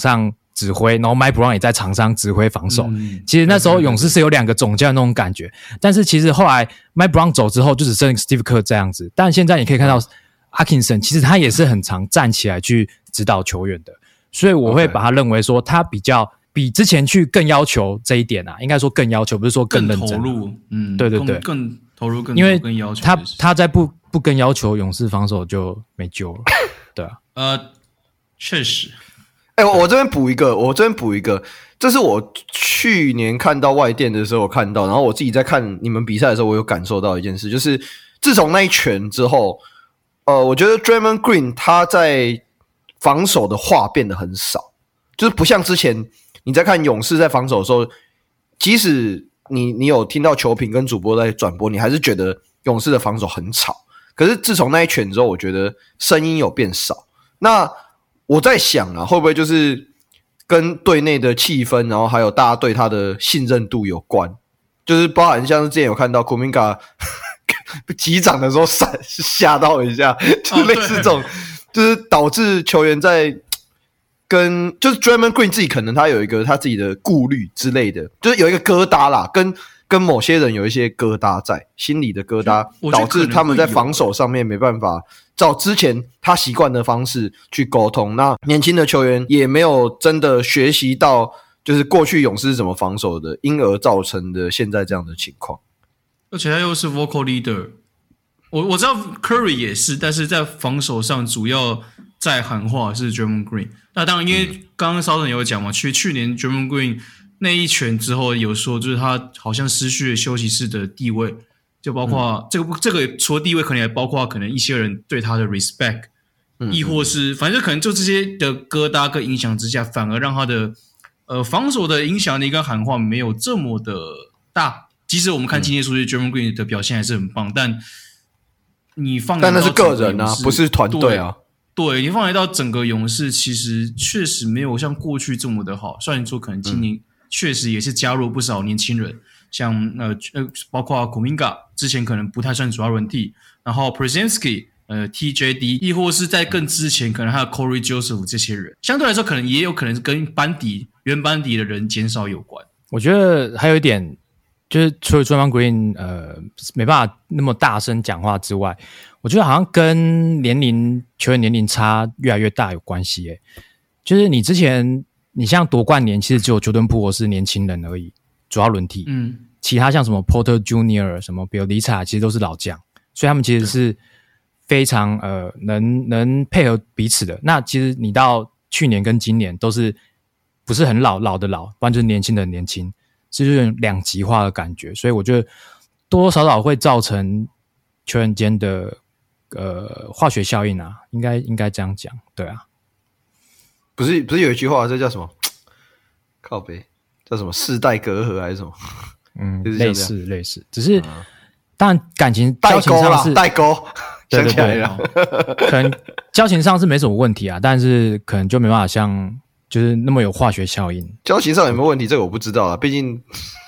指挥，然后 Mike Brown 也在场上指挥防守。 嗯、 其实那时候勇士是有两个总教那种感觉，但是其实后来 Mike Brown 走之后，就只剩 Steve Kerr 这样子。但现在你可以看到 Atkinson， 其实他也是很常站起来去指导球员的，所以我会把他认为说他比较比之前去更要求这一点啊，应该说更要求，不是说更认真、啊、 更投入。嗯， 对对对， 更投入更因为更要求他他在不不跟要求勇士防守就没救了，对啊， 呃，确实。 哎、欸，我这边补一个，我这边补一个，这是我去年看到外电的时候我看到，然后我自己在看你们比赛的时候，我有感受到一件事，就是自从那一拳之后，呃，我觉得 Draymond Green 他在防守的话变得很少，就是不像之前你在看勇士在防守的时候，即使你你有听到球评跟主播在转播，你还是觉得勇士的防守很吵。可是自从那一拳之后，我觉得声音有变少。那我在想啊，会不会就是跟队内的气氛，然后还有大家对他的信任度有关？就是包含像是之前有看到 Kuminga 击掌的时候闪吓到一下，就类似这种，就是导致球员在跟就是 Draymond Green 自己可能他有一个他自己的顾虑之类的，就是有一个疙瘩啦，跟跟某些人有一些疙瘩在心里的疙瘩，导致他们在防守上面没办法照之前他习惯的方式去沟通。那年轻的球员也没有真的学习到，就是过去勇士是怎么防守的，因而造成的现在这样的情况。 而且他又是 vocal leader， 我我知道 Curry 也是，但是在防守上主要在喊话是 Draymond Green。那当然，因为刚刚 Sultan 也有讲嘛，去去年 Draymond Green 那一拳之后，有说就是他好像失去了休息室的地位，就包括、嗯、这个这个除了地位，可能也包括可能一些人对他的 respect，、嗯、亦或是反正可能就这些的疙瘩跟影响之下，反而让他的呃防守的影响力跟喊话没有这么的大。即使我们看今天数据 Draymond Green 的表现还是很棒，但你放但那是个人啊，不是团队啊。 对，你放来到整个勇士，其实确实没有像过去这么的好。虽然说可能今年确实也是加入不少年轻人，嗯、像呃呃，包括 Kuminga 之前可能不太算主要轮替，然后 Przinsky 呃 T J D， 亦或是在更之前可能还有 Corey Joseph 这些人，相对来说可能也有可能是跟班底原班底的人减少有关。 我觉得还有一点。就是除了 Draymond Green 呃没办法那么大声讲话之外，我觉得好像跟年龄球员年龄差越来越大有关系诶。就是你之前你像夺冠年其实只有 Jordan Poole 是年轻人而已，主要轮替，嗯，其他像什么 Porter Junior 什么 Bjelica 其实都是老将，所以他们其实是非常呃能能配合彼此的。那其实你到去年跟今年都是不是很老老的老，不然就是年轻的年轻。是有点两极化的感觉，所以我觉得多多少少会造成球员间的呃化学效应啊，应该应该这样讲，对啊。 不是不是有一句话，这叫什么？靠北叫什么？世代隔阂还是什么？ 嗯，类似类似，只是、嗯、当然感情交情上是代沟， 对对对， 想起来了， 可能交情上是没什么问题啊，但是可能就没办法像。就是那么有化学效应， 交情上有没有问题？这个我不知道啊，毕竟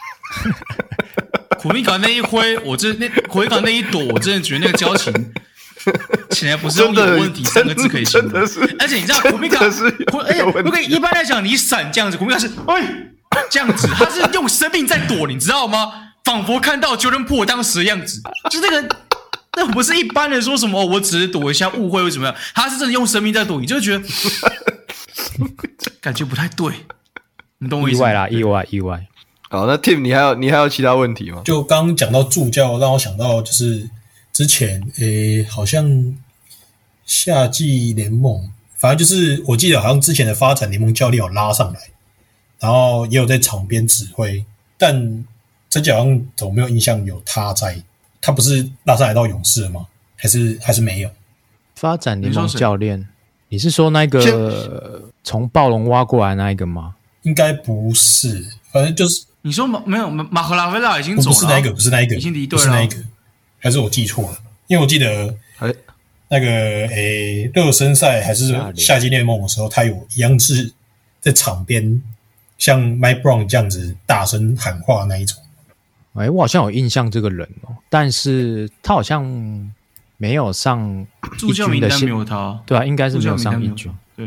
苦米卡那一挥，我这那苦米卡那一躲，我真的觉得那个交情起来不是用有问题三个字可以形容。而且你知道苦米卡是，而且如果一般来讲，你闪这样子，苦米卡是哎这样子，他是用生命在躲，你知道吗？仿佛看到 Jordan Poole 当时的样子，就那个。那不是一般人说什么，我只是躲一下误会或怎么样，他是真的用生命在躲，你就觉得感觉不太对，你懂我意思吗？ 意外啦，意外，意外。 好，那 Tim， 你还有你还有其他问题吗？ 就刚刚讲到助教，让我想到就是之前诶，好像夏季联盟，反正就是我记得好像之前的发展联盟教练有拉上来，然后也有在场边指挥，但这好像怎么没有印象有他在。他不是拉上来到勇士了吗？还是还是没有？ 发展联盟教练，你是说那个从暴龙挖过来那一个吗？ 应该不是，反正就是你说没有马赫拉维拉已经走了， 不是那一个，不是那一个， 已经离队了， 不是那一个，还是我记错了？因为我记得那个诶，热身赛还是夏季联盟的时候，他有一样是在场边像 Mike Brown 这样子大声喊话那一种。 哎，我好像有印象这个人哦，但是他好像没有上助教名单没有他， 对啊，应该是没有上一军。 对，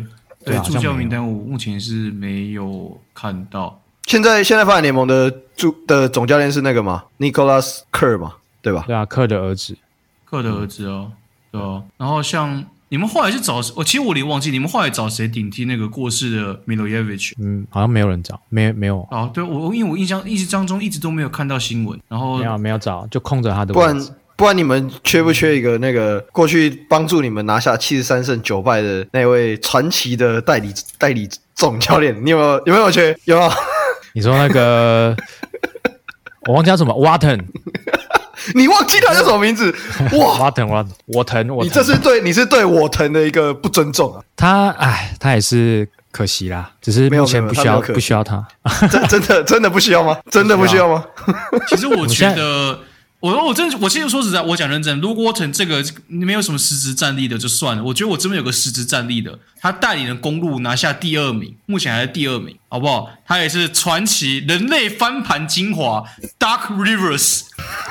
对， 对助教名单我目前是没有看到。 现在现在发展联盟的助的总教练是那个嘛 ，Nicholas Kerr 嘛，对吧？ 对啊，克的儿子， 克的儿子哦，对啊。然后像你们后来是找我，其实我有点忘记你们后来找谁顶替那个过世的 Milojevic。 嗯，好像没有人找，没没有， 哦，对我因为我印象印象中一直都没有看到新闻，然后没有没有找，就空着他的不然位置。 不然你们缺不缺一个那个过去帮助你们拿下七十三胜九败的那位传奇的代理代理总教练？你有没有有没有缺？有没有？ 你说那个，我忘记叫什么 Watton， 你忘记他叫什么名字？哇！ Watton Watton，我疼我疼。 你这是对你是对我腾的一个不尊重啊！ 他，哎，他也是可惜啦，只是目前不需要不需要他。 真真的真的不需要吗？真的不需要吗？ 其实我觉得。我我真的我其实说实在，我讲认真，如果成这个没有什么实质战力的就算了。我觉得我这边有个实质战力的，他带领了公鹿拿下第二名，目前还是第二名，好不好？他也是传奇人类翻盘精华 Dark Rivers。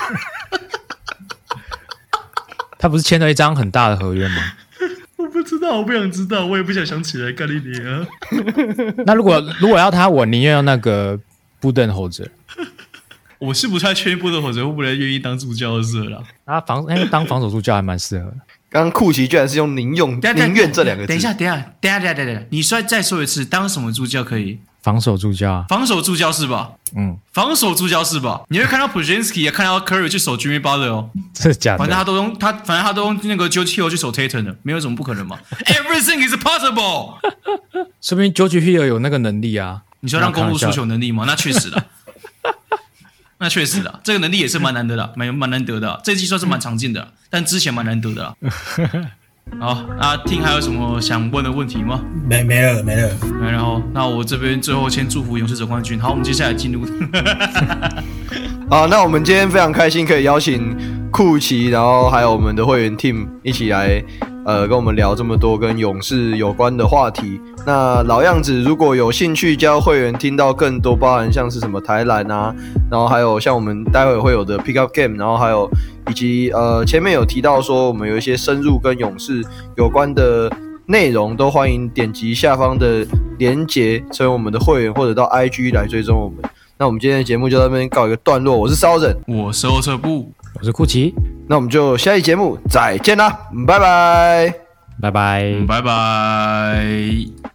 他不是签了一张很大的合约吗？ 我不知道，我不想知道，我也不想想起来，干你娘啊！ 那如果如果要他，我宁愿要那个布登侯者。 我是不太确定布登侯者会不会愿意当助教的事了。 他防那个当防守助教还蛮适合的。 刚刚库奇居然是用宁用宁愿这两个字。 等一下，等一下，等一下，等一下，等一下，你说再说一次，当什么助教可以？ 防守助教啊， 防守助教是吧？ 嗯， 防守助教是吧？你会看到 Porzingis 也看到 Curry 去守 Jimmy Butler 哦， 这是假的。 反正他都用他，反正他都用那个 George Hill 去守 Tatum 的，没有什么不可能嘛。Everything is possible。 说不定 George Hill 有那个能力啊。 你说让公路输球能力吗？那确实了。那确实啦，这个能力也是蛮难得的，蛮蛮难得的，这季算是蛮常见的，但之前蛮难得的啦。好，阿听还有什么想问的问题吗？ 没没了没了。 然后，那我这边最后先祝福勇士者冠军。好，我们接下来进入。 好，那我们今天非常开心可以邀请库奇，然后还有我们的会员 team 一起来。呃，跟我们聊这么多跟勇士有关的话题。那老样子，如果有兴趣加入会员，听到更多，包含像是什么台篮啊，然后还有像我们待会会有的 Pick Up Game， 然后还有以及呃前面有提到说我们有一些深入跟勇士有关的内容，都欢迎点击下方的连结成为我们的会员，或者到 I G 来追踪我们。那我们今天的节目就到这边告一个段落，我是骚人， 我是欧彻布， 我是库奇， 那我们就下期节目再见啦，拜拜， 拜拜， 拜拜。